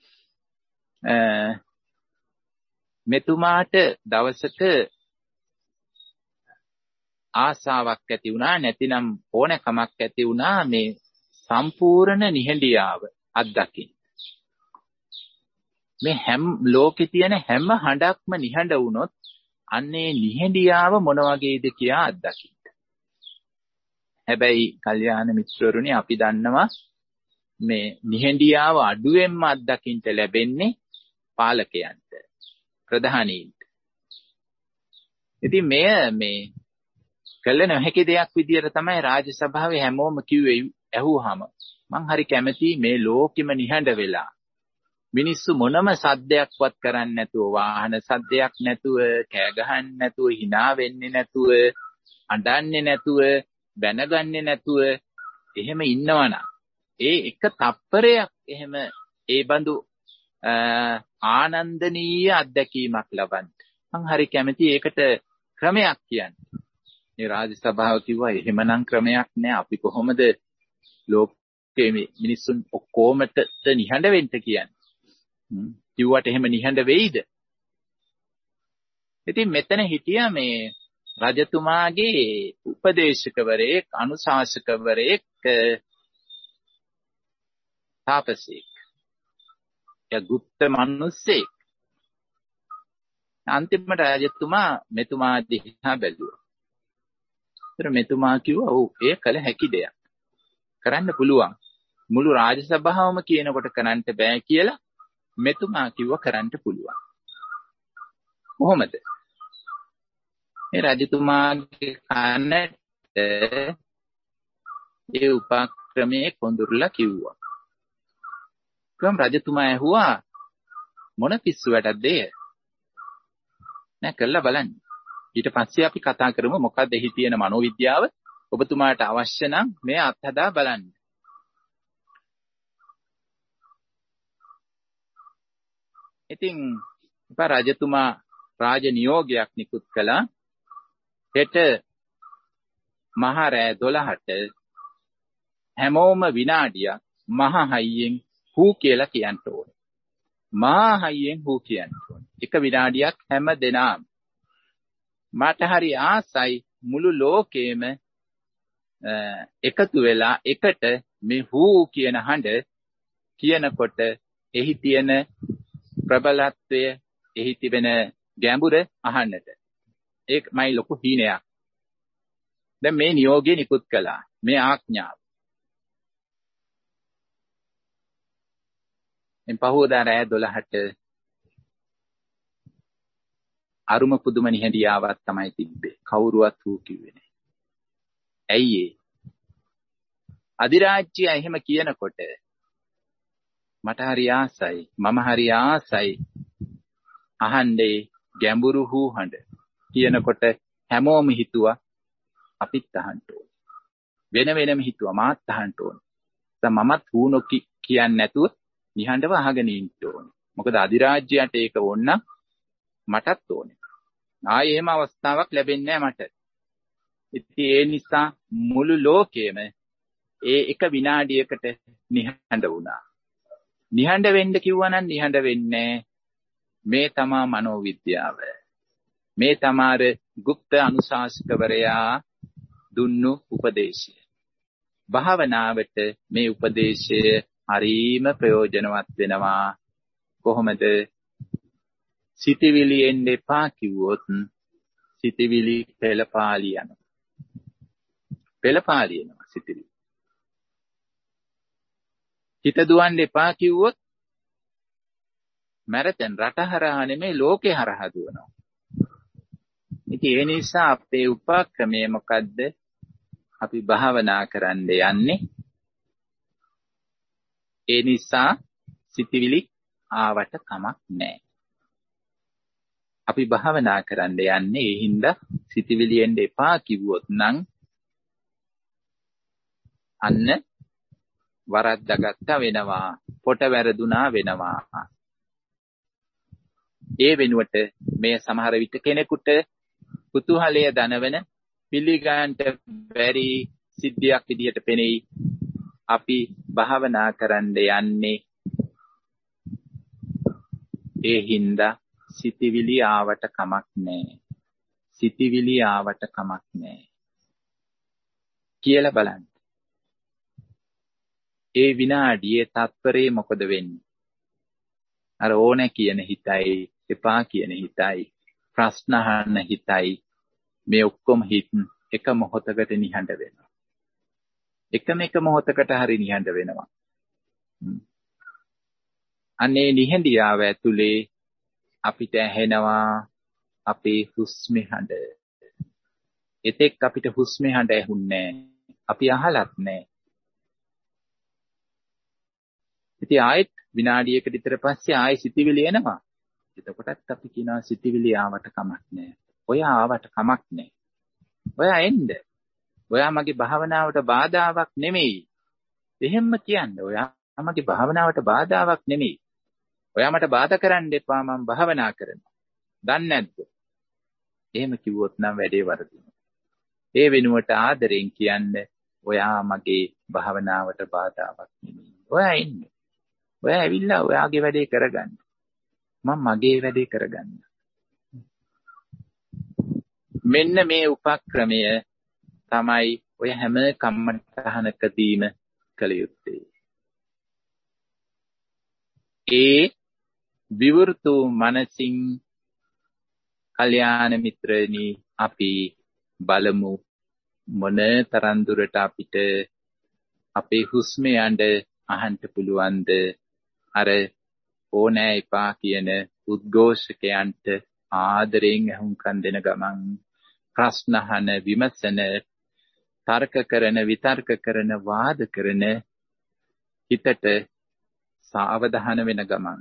මෙතුමාට දවසක ආසාවක් ඇති වුණා, නැතිනම් ඕනකමක් ඇති වුණා මේ සම්පූර්ණ නිහඬියාව අත්දකින්න. මේ හැම ලෝකේ තියෙන හැම හඬක්ම නිහඬ වුණොත් අන්නේ නිහඬියාව මොන වගේද කියලා අත්දකින්න. හැබැයි කල්යාණ මිත්‍රවරුනි, අපි දන්නවා මේ නිහඬියාව අඩුවෙන්ම අත්දකින්න ලැබෙන්නේ පාලකයන්ට, ප්‍රධානීන්ට. ඉතින් මෙය මේ කළ නොහැකි දෙයක් විදියට තමයි රාජ්‍ය සභාවේ හැමෝම කිව්වේ. ඇහුවාම මං හරි කැමතියි මේ ලෝකෙම නිහඬ වෙලා මිනිස්සු මොනම සද්දයක්වත් කරන්නේ නැතුව, වාහන සද්දයක් නැතුව, කෑ ගහන්නේ නැතුව, hina වෙන්නේ නැතුව, අඬන්නේ නැතුව, බැනගන්නේ නැතුව එහෙම ඉන්නවනම් ඒ එක තප්පරයක් එහෙම ඒ බඳු ආනන්දනීය අත්දැකීමක් ලබන්න මං හරි කැමතියි. ඒකට ක්‍රමයක් කියන්න. මේ රාජ්‍ය සභාව කිව්වා එහෙමනම් ක්‍රමයක් නෑ. අපි කොහොමද ලෝකයේ මිනිස්සුන් ඔක්කොමට නිහඬ වෙන්න කියන්නේ? කිව්වට එහෙම නිහඬ වෙයිද? ඉතින් මෙතන හිටියා මේ රජතුමාගේ උපදේශකවරයෙක්, අනුශාසකවරයෙක්, තාපසෙක්, ය ගුප්ත මිනිස්සෙක්. අන්තිමට රජතුමා මෙතුමා දිහා බැලුවා. ඒතර මෙතුමා කිව්වා ඔව් ඒ කළ හැකි දෙයක්. කරන්න පුළුවන්. මුළු රාජ සභාවම කියනකොට කරන්න බෑ කියලා මෙතුමා කිව්වා කරන්න පුළුවන්. කොහොමද? මේ රජතුමාගේ කනට ඒ උපක්‍රමයේ කොඳුරලා කිව්වා. කම් රජතුමා ඇහුවා මොන පිස්සු වැඩක්ද ඒ? නෑ කළා බලන්න. ඊට පස්සේ අපි කතා කරමු මොකක්ද එහි තියෙන මනෝවිද්‍යාව. ඔබතුමාට අවශ්‍ය නම් මේ අත්හදා බලන්න. ඉතින් රජතුමා රාජ නියෝගයක් නිකුත් කළා. හෙට මහ රෑ දොළහට හැමෝම විනාඩියක් මහ හයියෙන් හූ කියලා කියන්න ඕනේ. මහ හයියෙන් හූ කියන්න ඕනේ. එක විනාඩියක් හැම දෙනාම. මට හරි ආසයි මුළු ලෝකෙම එකතු වෙලා එකට මේ හූ කියන හඬ කියනකොට එහි තියෙන ප්‍රබලත්වය, එහි තිබෙන ගැඹුර අහන්නට. ඒකමයි ලොකු හීනයක්. දැන් මේ නියෝගය නිකුත් කළා. මේ ආඥාව. එන් පහවදා රෑ දොළහට අරුම පුදුම නිහඬියාවක් තමයි තිබ්බේ. කවුරුවත් ඌ කිව්වේ නෑ. ඇයි ඒ? අධිරාජ්‍යය එහෙම කියනකොට මට හරි ආසයි. මම හරි ආසයි. අහන්නේ ගැඹුරු හූ හඬ. කියනකොට හැමෝම හිතුවා අපිත් අහන්න ඕන. වෙන වෙනම හිතුවා මාත් අහන්න ඕන. දැන් මමත් හූ නොකි කියන්නේ නැතුව නිහඬව අහගෙන ඉන්න ඕන. මොකද අධිරාජ්‍යයට ඒක ඕන නම් මටත් ඕනේ. ආයේ එහෙම අවස්ථාවක් ලැබෙන්නේ නැහැ මට. ඉතින් ඒ නිසා මුළු ලෝකෙම ඒ එක විනාඩියකට නිහඬ වුණා. නිහඬ වෙන්න කිව්වනම් නිහඬ වෙන්නේ මේ තමා මනෝවිද්‍යාව. මේ තමාර গুপ্ত අනුශාසකවරයා දුන්නු උපදේශය. භාවනාවට මේ උපදේශය හරීම ප්‍රයෝජනවත් වෙනවා. කොහොමද? සිතවිලි එන්න එපා කිව්වොත් සිතවිලි පෙළපාලි යනවා. පෙළපාලි යනවා සිතවිලි. හිත දුවන්න එපා කිව්වොත් මැරතන් රට හරහා නෙමෙයි ලෝකේ හරහා දුවනවා. ඉතින් ඒ නිසා අපේ උපක්‍රමය මොකද්ද? අපි භාවනා කරන්න යන්නේ. ඒ නිසා සිතවිලි ආවට කමක් නැහැ. අපි භාවනා කරන්න යන්නේ ඒ හින්දා සිතවිලි එන්න එපා කිව්වොත් නම් අන්න වරද්දාගත්ත වෙනවා. පොට වැරදුනා වෙනවා. ඒ වෙනුවට මේ සමහර විට කෙනෙකුට කුතුහලය දනවන පිළිගන්නට බැරි සිද්ධියක් විදිහට පෙනෙයි. අපි භාවනා කරන්න යන්නේ ඒ හින්දා සිතවිලි ආවට කමක් නැහැ. සිතවිලි ආවට කමක් නැහැ කියලා බලන්න. ඒ විනාඩියේ තත්පරේ මොකද වෙන්නේ? අර ඕනේ කියන හිතයි, එපා කියන හිතයි, ප්‍රශ්න අහන්න හිතයි, මේ ඔක්කොම හිත එක මොහොතකට නිහඬ වෙනවා. එකම එක මොහොතකට හරි නිහඬ වෙනවා. අනේ නිහඬියාව ඇතුලේ අපිට ඇහෙනවා අපේ හුස්ම හඬ. එතෙක් අපිට හුස්ම හඬ ඇහුන්නේ නැහැ. අපි අහලත් නැහැ. ඉතින් ආයෙත් විනාඩියකට විතර පස්සේ ආයෙ සිතිවිලි එනවා. එතකොටත් අපි කියනවා සිතිවිලි ආවට කමක් නැහැ. ඔයා ආවට කමක් නැහැ. ඔයා එන්න. ඔයා මගේ භාවනාවට බාධාවක් නෙමෙයි. එහෙම්ම කියන්නේ ඔයා මගේ භාවනාවට බාධාවක් නෙමෙයි. ඔයා මට බාධා කරන්න එපා මම භාවනා කරනවා. දන්නේ නැද්ද? එහෙම කිව්වොත් නම් වැඩේ වරදිනවා. ඒ වෙනුවට ආදරෙන් කියන්නේ ඔයා මගේ භාවනාවට බාධාවක් නෙමෙයි. ඔයා එන්න. ඔයා ඇවිල්ලා ඔයාගේ වැඩේ කරගන්න. මම මගේ වැඩේ කරගන්න. මෙන්න මේ උපක්‍රමය තමයි ඔය හැම කම්මඨහනකදීම කළ යුත්තේ. ඒ විවෘතු මනසින් කල්යාණ මිත්‍රණි අපි බලමු මොන තරම් දුරට අපිට අපේ හුස්ම යන්න අහන්න පුළුවන්ද? අර ඕනෑ එපා කියන උද්ඝෝෂකයන්ට ආදරෙන් අහුම්කම් දෙන ගමන් ප්‍රශ්න අහන, විමසන, තර්ක කරන, විතර්ක කරන, වාද කරන හිතට සාවධාන වෙන ගමන්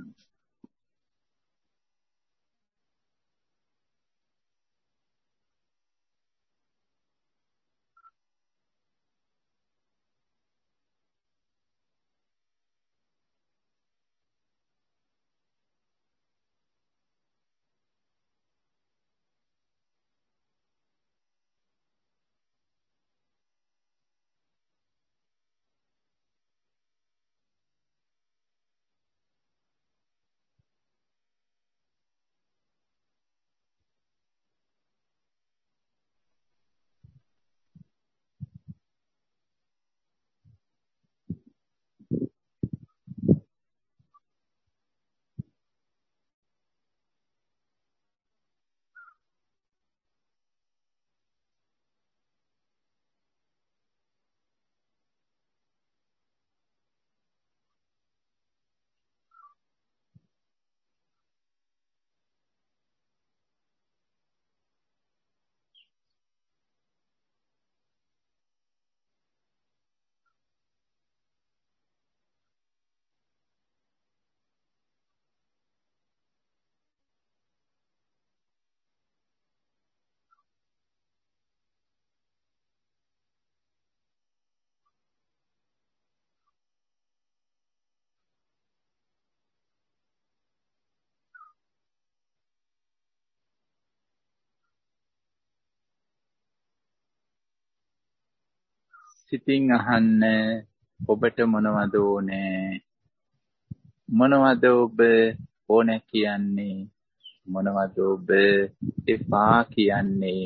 සිතින් අහන්න ඔබට මොනවද ඕනේ? මොනවද ඔබ ඕනේ කියන්නේ? මොනවද ඔබ එපා කියන්නේ?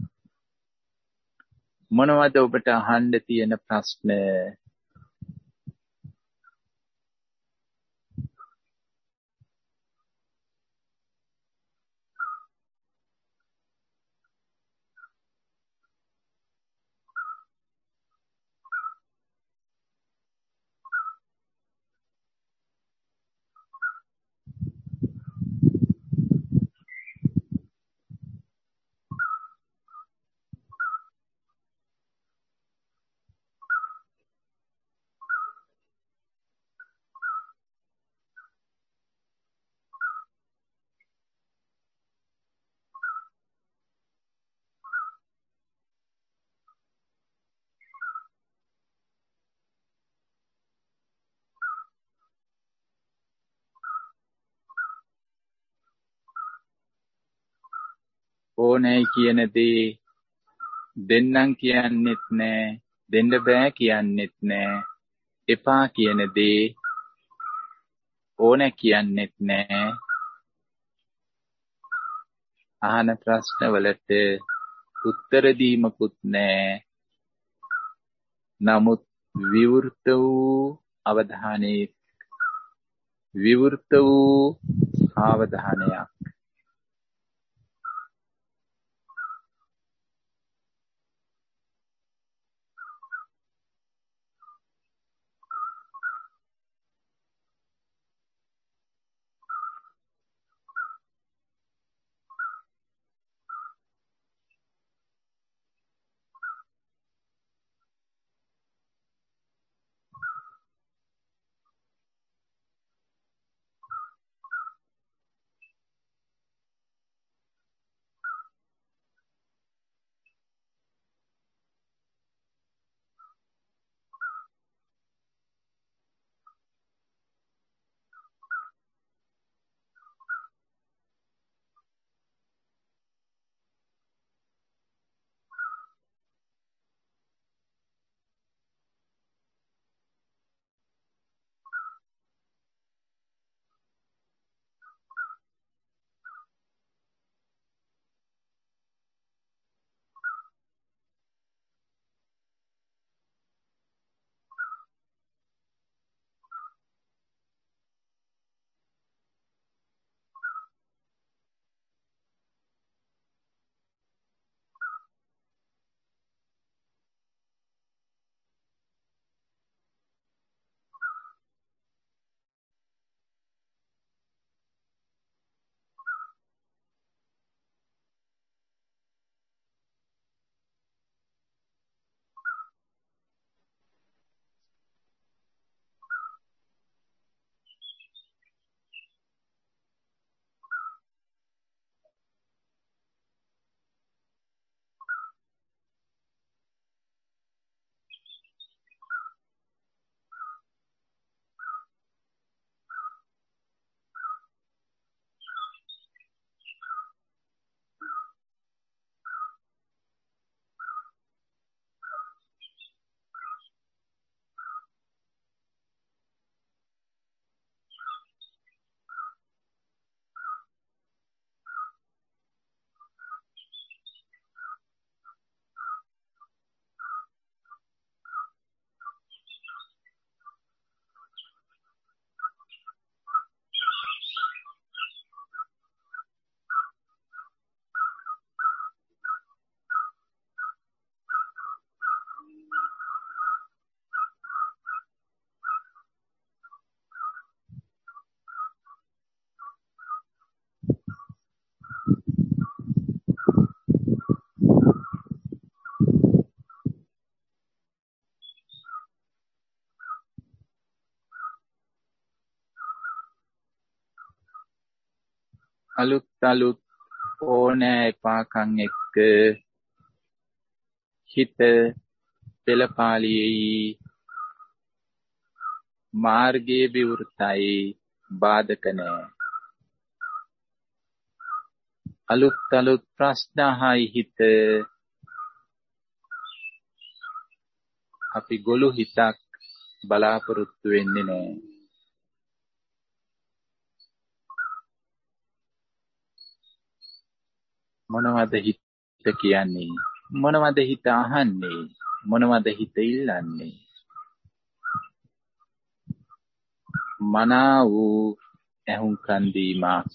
මොනවද ඔබට අහන්න තියෙන ප්‍රශ්න? ඕනේ කියන දේ දෙන්නම් කියන්නෙත් නෑ, දෙන්න බෑ කියන්නෙත් නෑ. එපා කියන දේ ඕනේ කියන්නෙත් නෑ. අහන ප්‍රශ්න වලට උත්තර දීමකුත් නෑ. නමුත් විවෘත වූ අවධානයේ විවෘත වූ අවධානයක්. අලුත් අලුත් ඕනෑ එපාකම් එක්ක හිත පෙළපාලියෙයි. මාර්ගයේ විවෘතයි, බාධක නෑ. අලුත් අලුත් ප්‍රශ්න අහයි හිත. අපි ගොළු හිතක් බලාපොරොත්තු වෙන්නේ නැහැ. මොනවද හිත කියන්නේ? මොනවද හිත අහන්නේ? මොනවද හිත ඉල්ලන්නේ? මනා වූ ඇහුම්කන් දීමක්.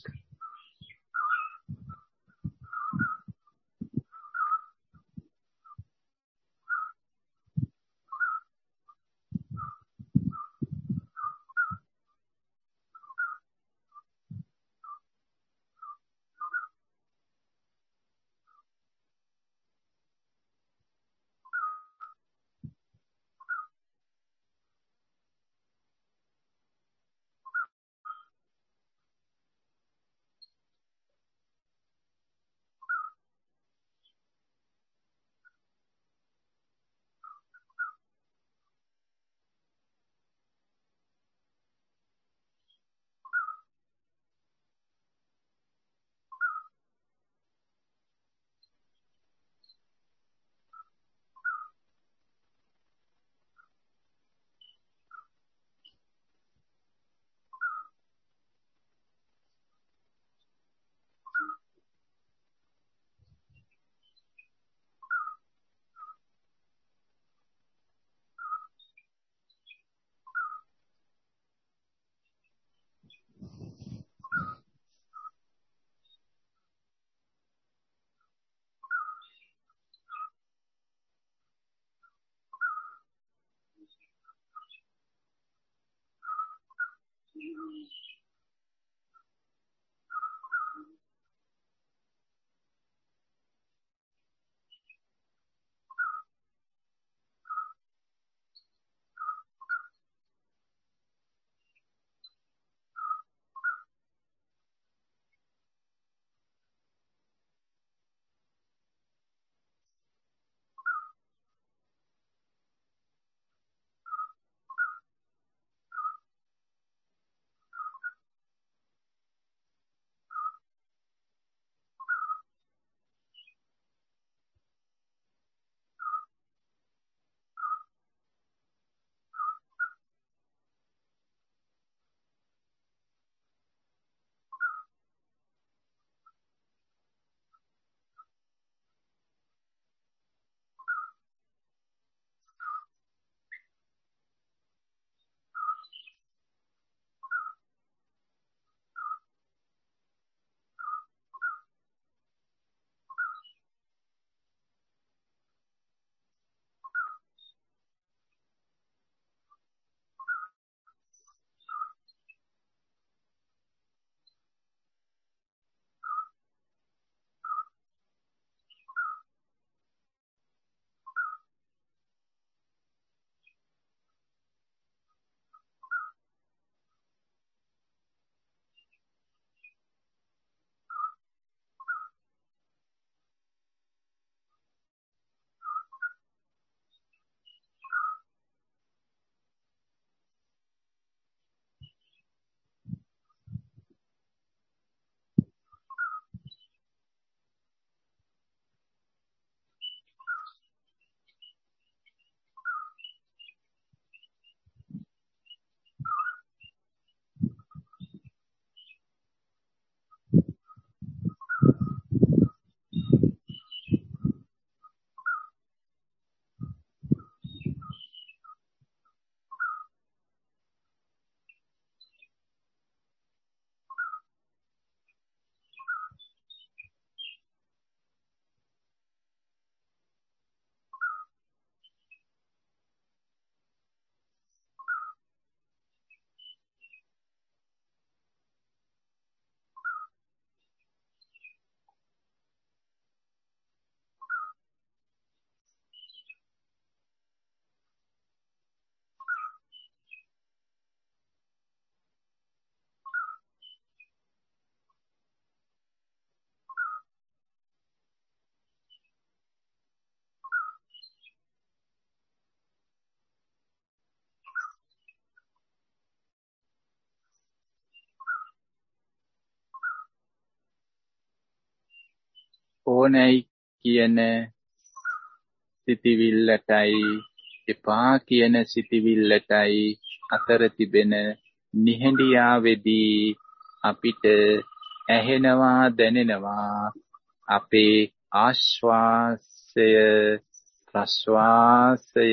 ඕනෑයි කියන සිතිවිල්ලටයි එපා කියන සිටිවිල්ලටයි අතර තිබෙන නිහඬියාවේදී අපිට ඇහෙනවා දැනෙනවා අපේ ආශ්වාසය ප්‍රශ්වාසය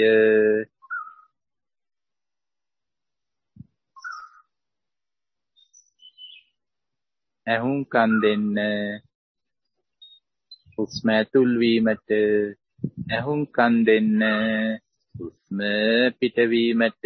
ඇහුම්කන් දෙන්න හුස්ම ඇතුල් වීමට ඇහුම්කන් දෙන්න හුස්ම පිටවීමට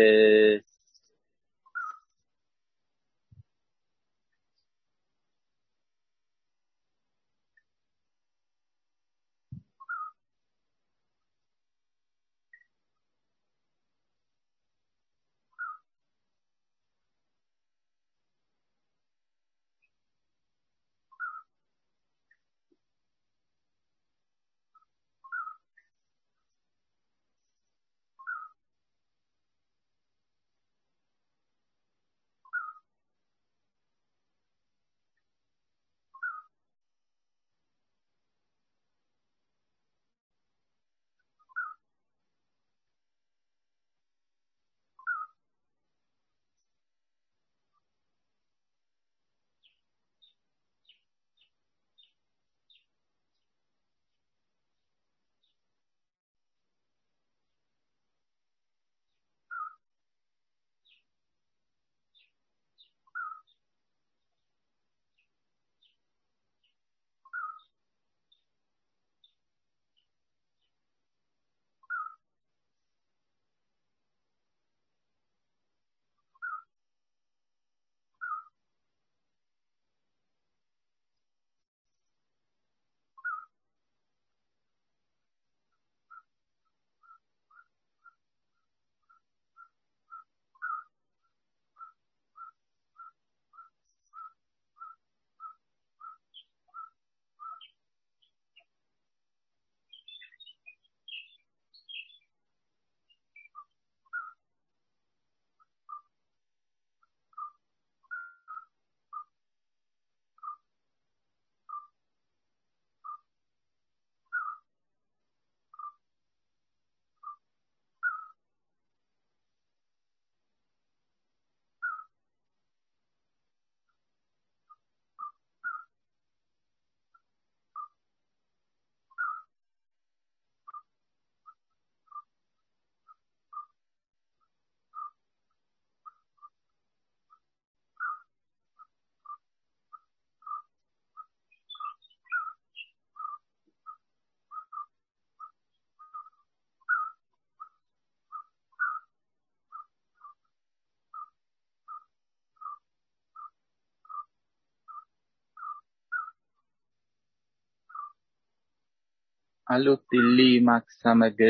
අලුත් ඉල්ලීමක් සමග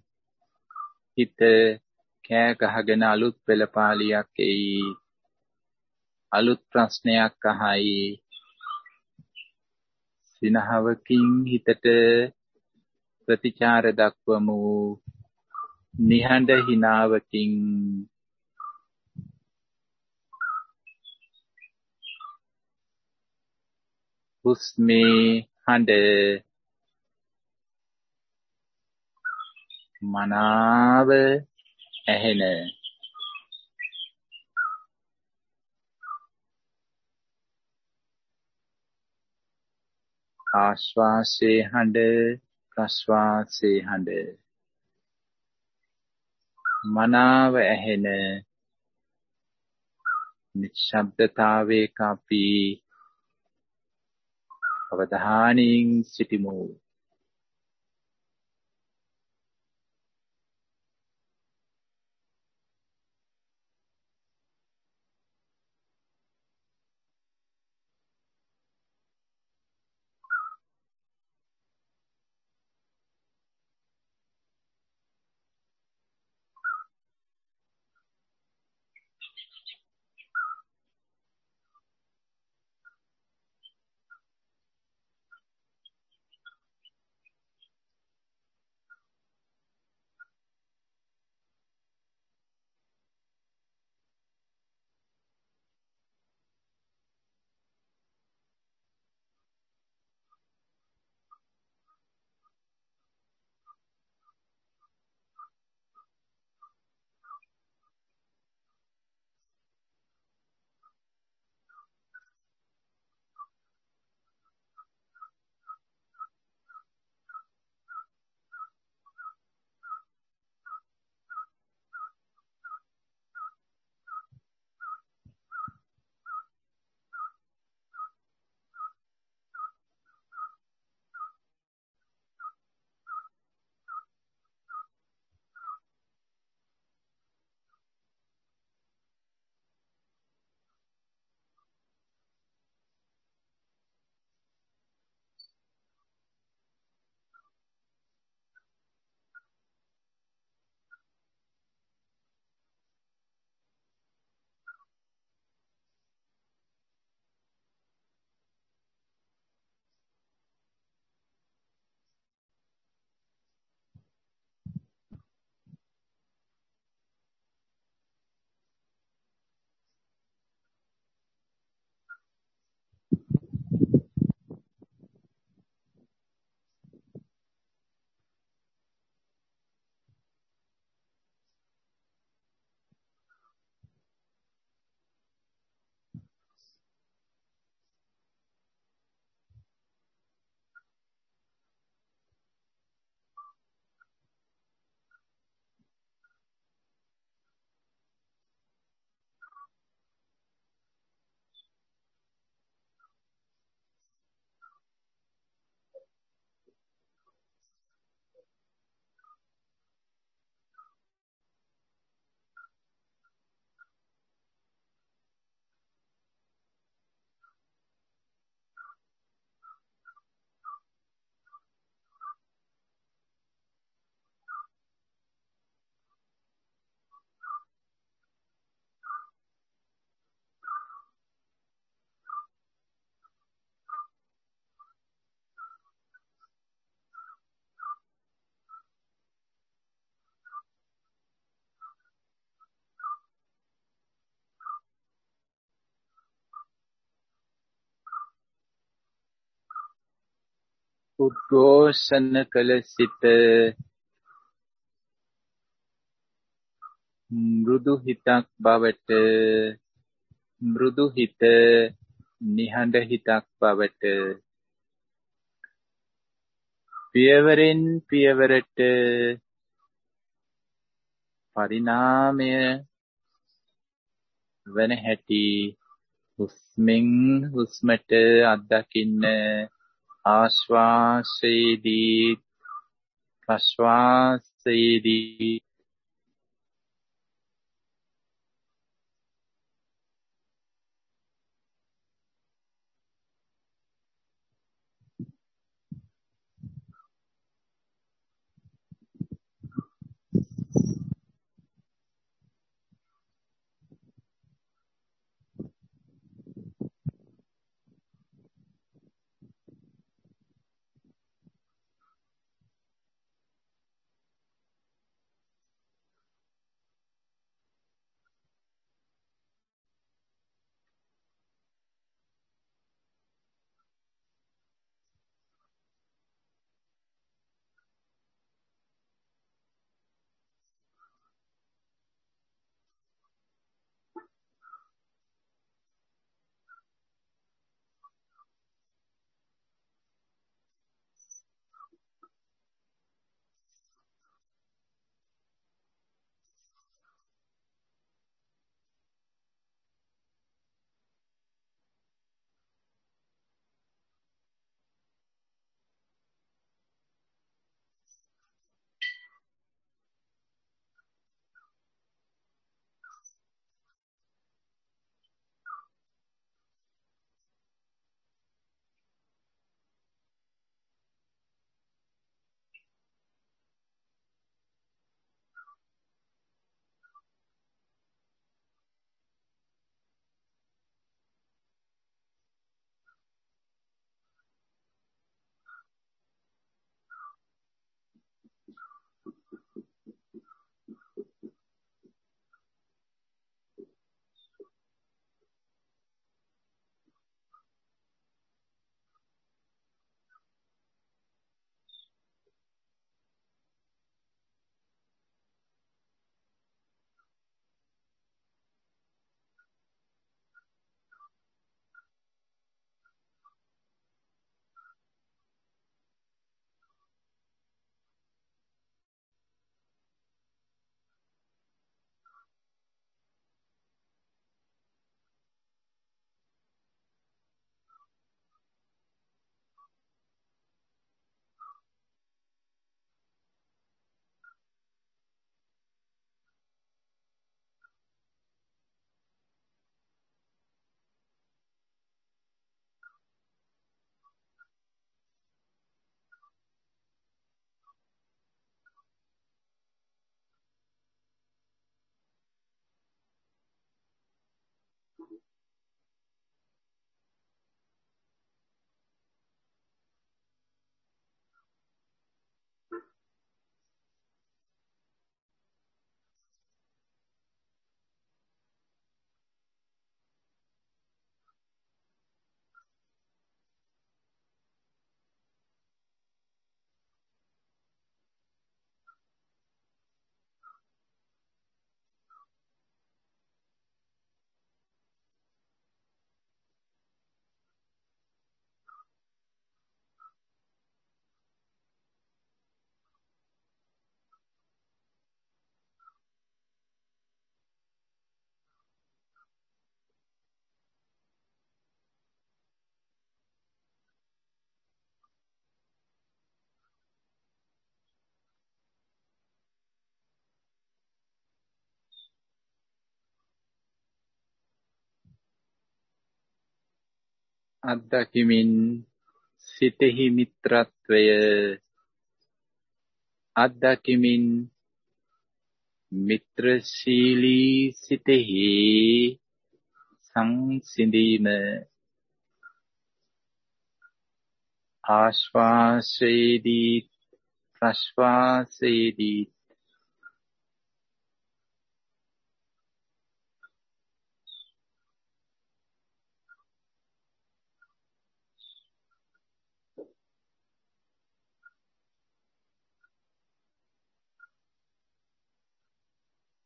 හිත කෑ ගහගෙන අලුත් පෙළපාලියක් එයි අලුත් ප්‍රශ්නයක් අහයි සිනහවකින් හිතට ප්‍රතිචාර දක්වමු නිහඬ හිනාවකින් හුස්මේ හඬ මනාව ඇහෙන ආශ්වාසයේ හඬ ප්‍රශ්වාසයේ හඬ මනාව ඇහෙන නිශ්ශබ්දතාවයක අපි අවධානයෙන් සිටිමු උද්ඝෝෂණ කළ සිත මෘදු හිතක් බවට මෘදු හිත නිහඬ හිතක් බවට පියවරෙන් පියවරට පරිණාමය වන හැටි හුස්මෙන් හුස්මට අත්දකින්න ආශ්වාසයේදී ප්‍රශ්වාසයේදී අත්දකිමින් සිතෙහි මිත්‍රත්වය අත්දකිමින් මිත්‍රශීලී සිතෙහි සංසිඳීම ආශ්වාසයේදී ප්‍රශ්වාසයේදී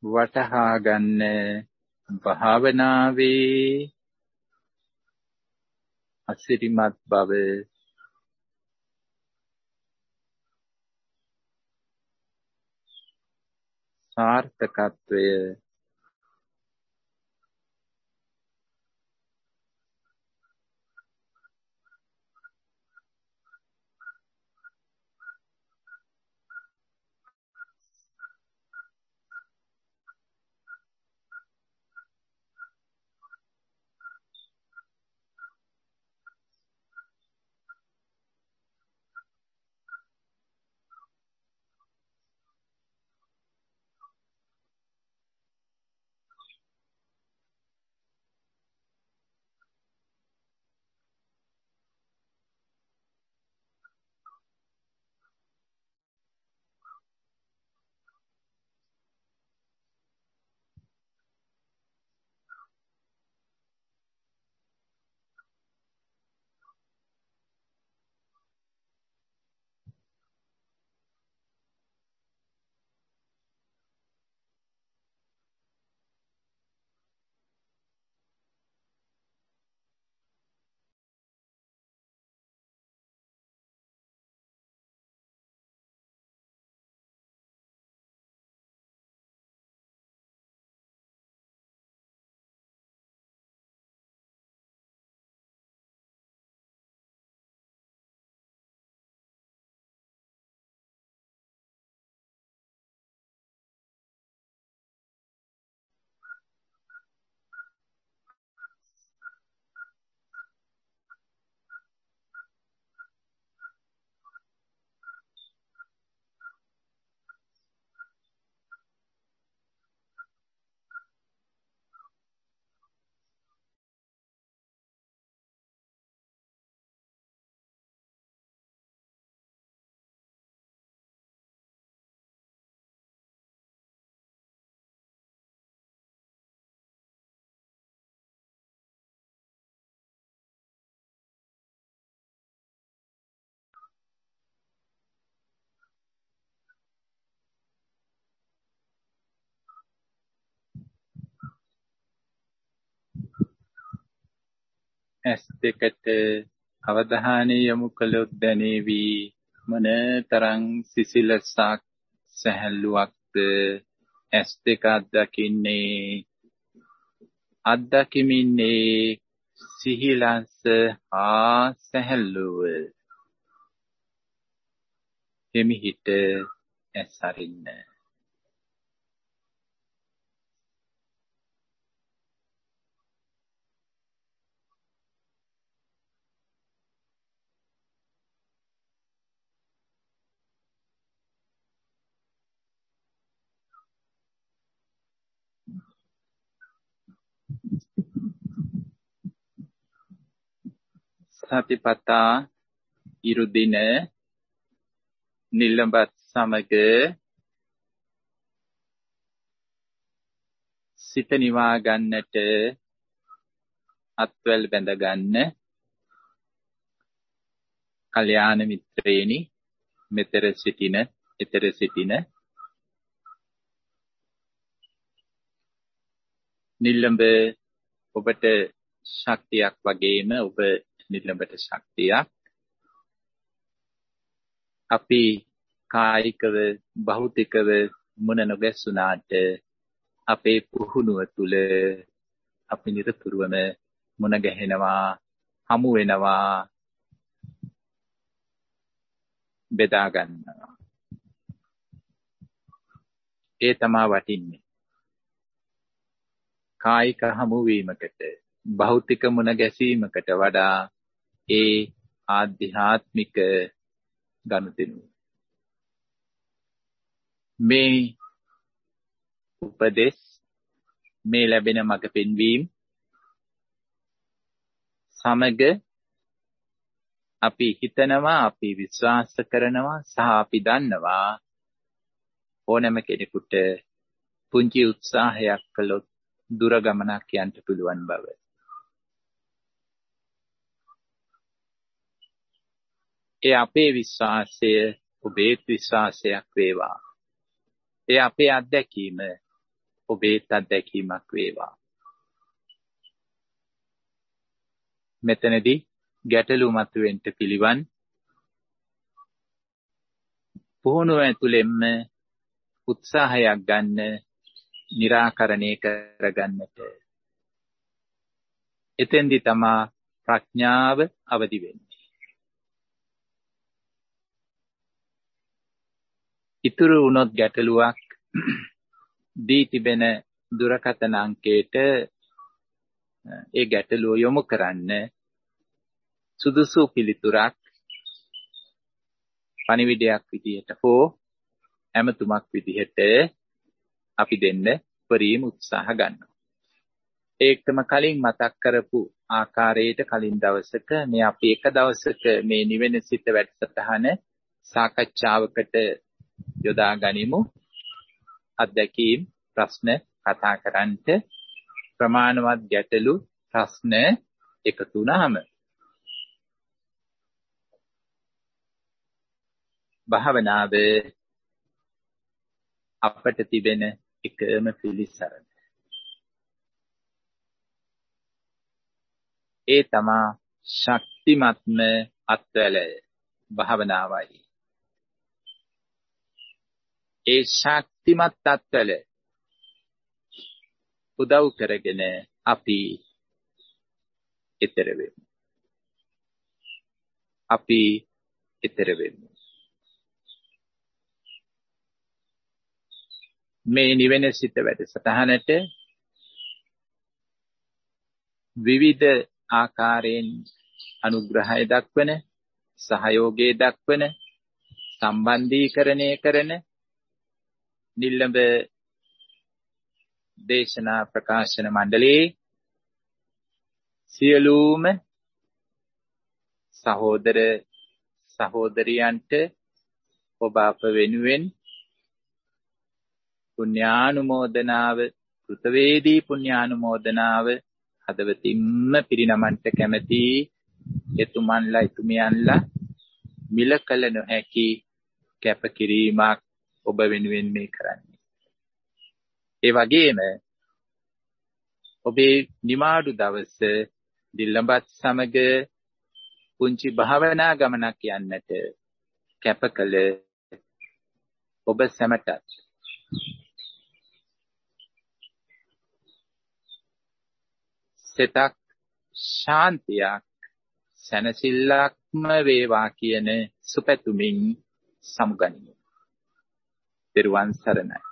වටහා ගන්න භාවනාවේ අසිරිමත් බව සාර්ථකත්වය ඇස් දෙකට අවධානය යොමු කළොත් දැනේවි මොනතරම් සිසිලසක් සැහැල්ලුවක්ද ඇස් දෙක අත්දකින්නේ අත්දකිමින්නේ සිහිලස හා සැහැල්ලුව එමිහිට ඇස් අරින්න සතිපතා ඉරුදින නිලඹත් සමග සිත නිවා ගන්නට අත්වැල් බැඳ ගන්න කල්යාණ මිත්‍රේනි මෙතර සිටින ඊතර සිටින නිලඹ ඔබට ශක්තියක් වගේම ඔබ නිලඹට ශක්තියක් අපි කායිකව භෞතිකව මුණ නොගැසුණාට අපේ පුහුණුව තුළ අපි නිරතුරුවම මුණ ගැහෙනවා හමු වෙනවා බෙදා ගන්නවා ඒ තමයි වටින්නේ කායික හමු වීමකට භෞතික මුණ ගැසීමකට වඩා ඒ ආධ්‍යාත්මික ගනුදෙනු මේ උපදේශ මේ ලැබෙන මඟ පෙන්වීම සමග අපි හිතනවා අපි විශ්වාස කරනවා සහ අපි දන්නවා ඕනෑම කෙනෙකුට පුංචි උත්සාහයක් කළොත් දුර ගමනක් යන්න පුළුවන් බව. ඒ අපේ විශ්වාසය ඔබේ විශ්වාසයක් වේවා. ඒ අපේ අත්දැකීම ඔබේ අත්දැකීමක් වේවා. මෙතනදී ගැටලු මතුවෙන්න පිළිවන් පුහුණුව ඇතුළෙන්ම උත්සාහයක් ගන්න निराකරණය කරගන්නට. එතෙන්දි තමා ප්‍රඥාව අවදි වෙන්නේ. ඉතුරු වුණොත් ගැටලුවක් දී තිබෙන දුරකථන අංකයට ඒ ගැටලුව යොමු කරන්න සුදුසු පිළිතුරක් පණිවිඩයක් විදිහට හෝ ඇමතුමක් විදිහට අපි දෙන්න පරිම උත්සාහ ගන්නවා. ඒකම කලින් මතක් කරපු ආකාරයට කලින් දවසක මේ අපි එක දවසක මේ නිවෙන සිත වැඩසටහන සාකච්ඡාවකට යොදා ගනිමු. අත්දැකීම් ප්‍රශ්න කතා කරන්නට ප්‍රමාණවත් ගැටලු ප්‍රශ්න එකතු වුණාම භාවනාව අපට තිබෙන එකම පිළිසරණ. ඒ තමා ශක්තිමත්ම අත්වැල භාවනාවයි. ඒ ශක්තිමත් අත්වැල උදව් කරගෙන අපි ඊතර වෙමු. අපි ඊතර වෙමු. මේ නිවෙන සිත වැඩසටහනට විවිධ ආකාරයෙන් අනුග්‍රහය දක්වන, සහයෝගය දක්වන, සම්බන්ධීකරණය කරන නිල්ලඹ දේශනා ප්‍රකාශන මණ්ඩලයේ සියලුම සහෝදර සහෝදරියන්ට ඔබ අප වෙනුවෙන් පුණ්‍යානුමෝදනාව, කෘතවේදී පුණ්‍යානුමෝදනාව හදවතින්ම පිරිනමන්ට කැමැති එතුමන්ලා එතුමියන්ලා මිල කළ නොහැකි කැපකිරීමක් ඔබ වෙනුවෙන් මේ කරන්නේ. ඒ වගේම ඔබේ නිමාඩු දවස දිල්ලඹත් සමග පුංචි භාවනා ගමනක් යන්නට කැප කළ ඔබ සැමටත් සිතක් ශාන්තියක් සැනසෙල්ලක්ම වේවා කියන සුපැතුමින් සමුගනිමු. ත්වන් සරණයි.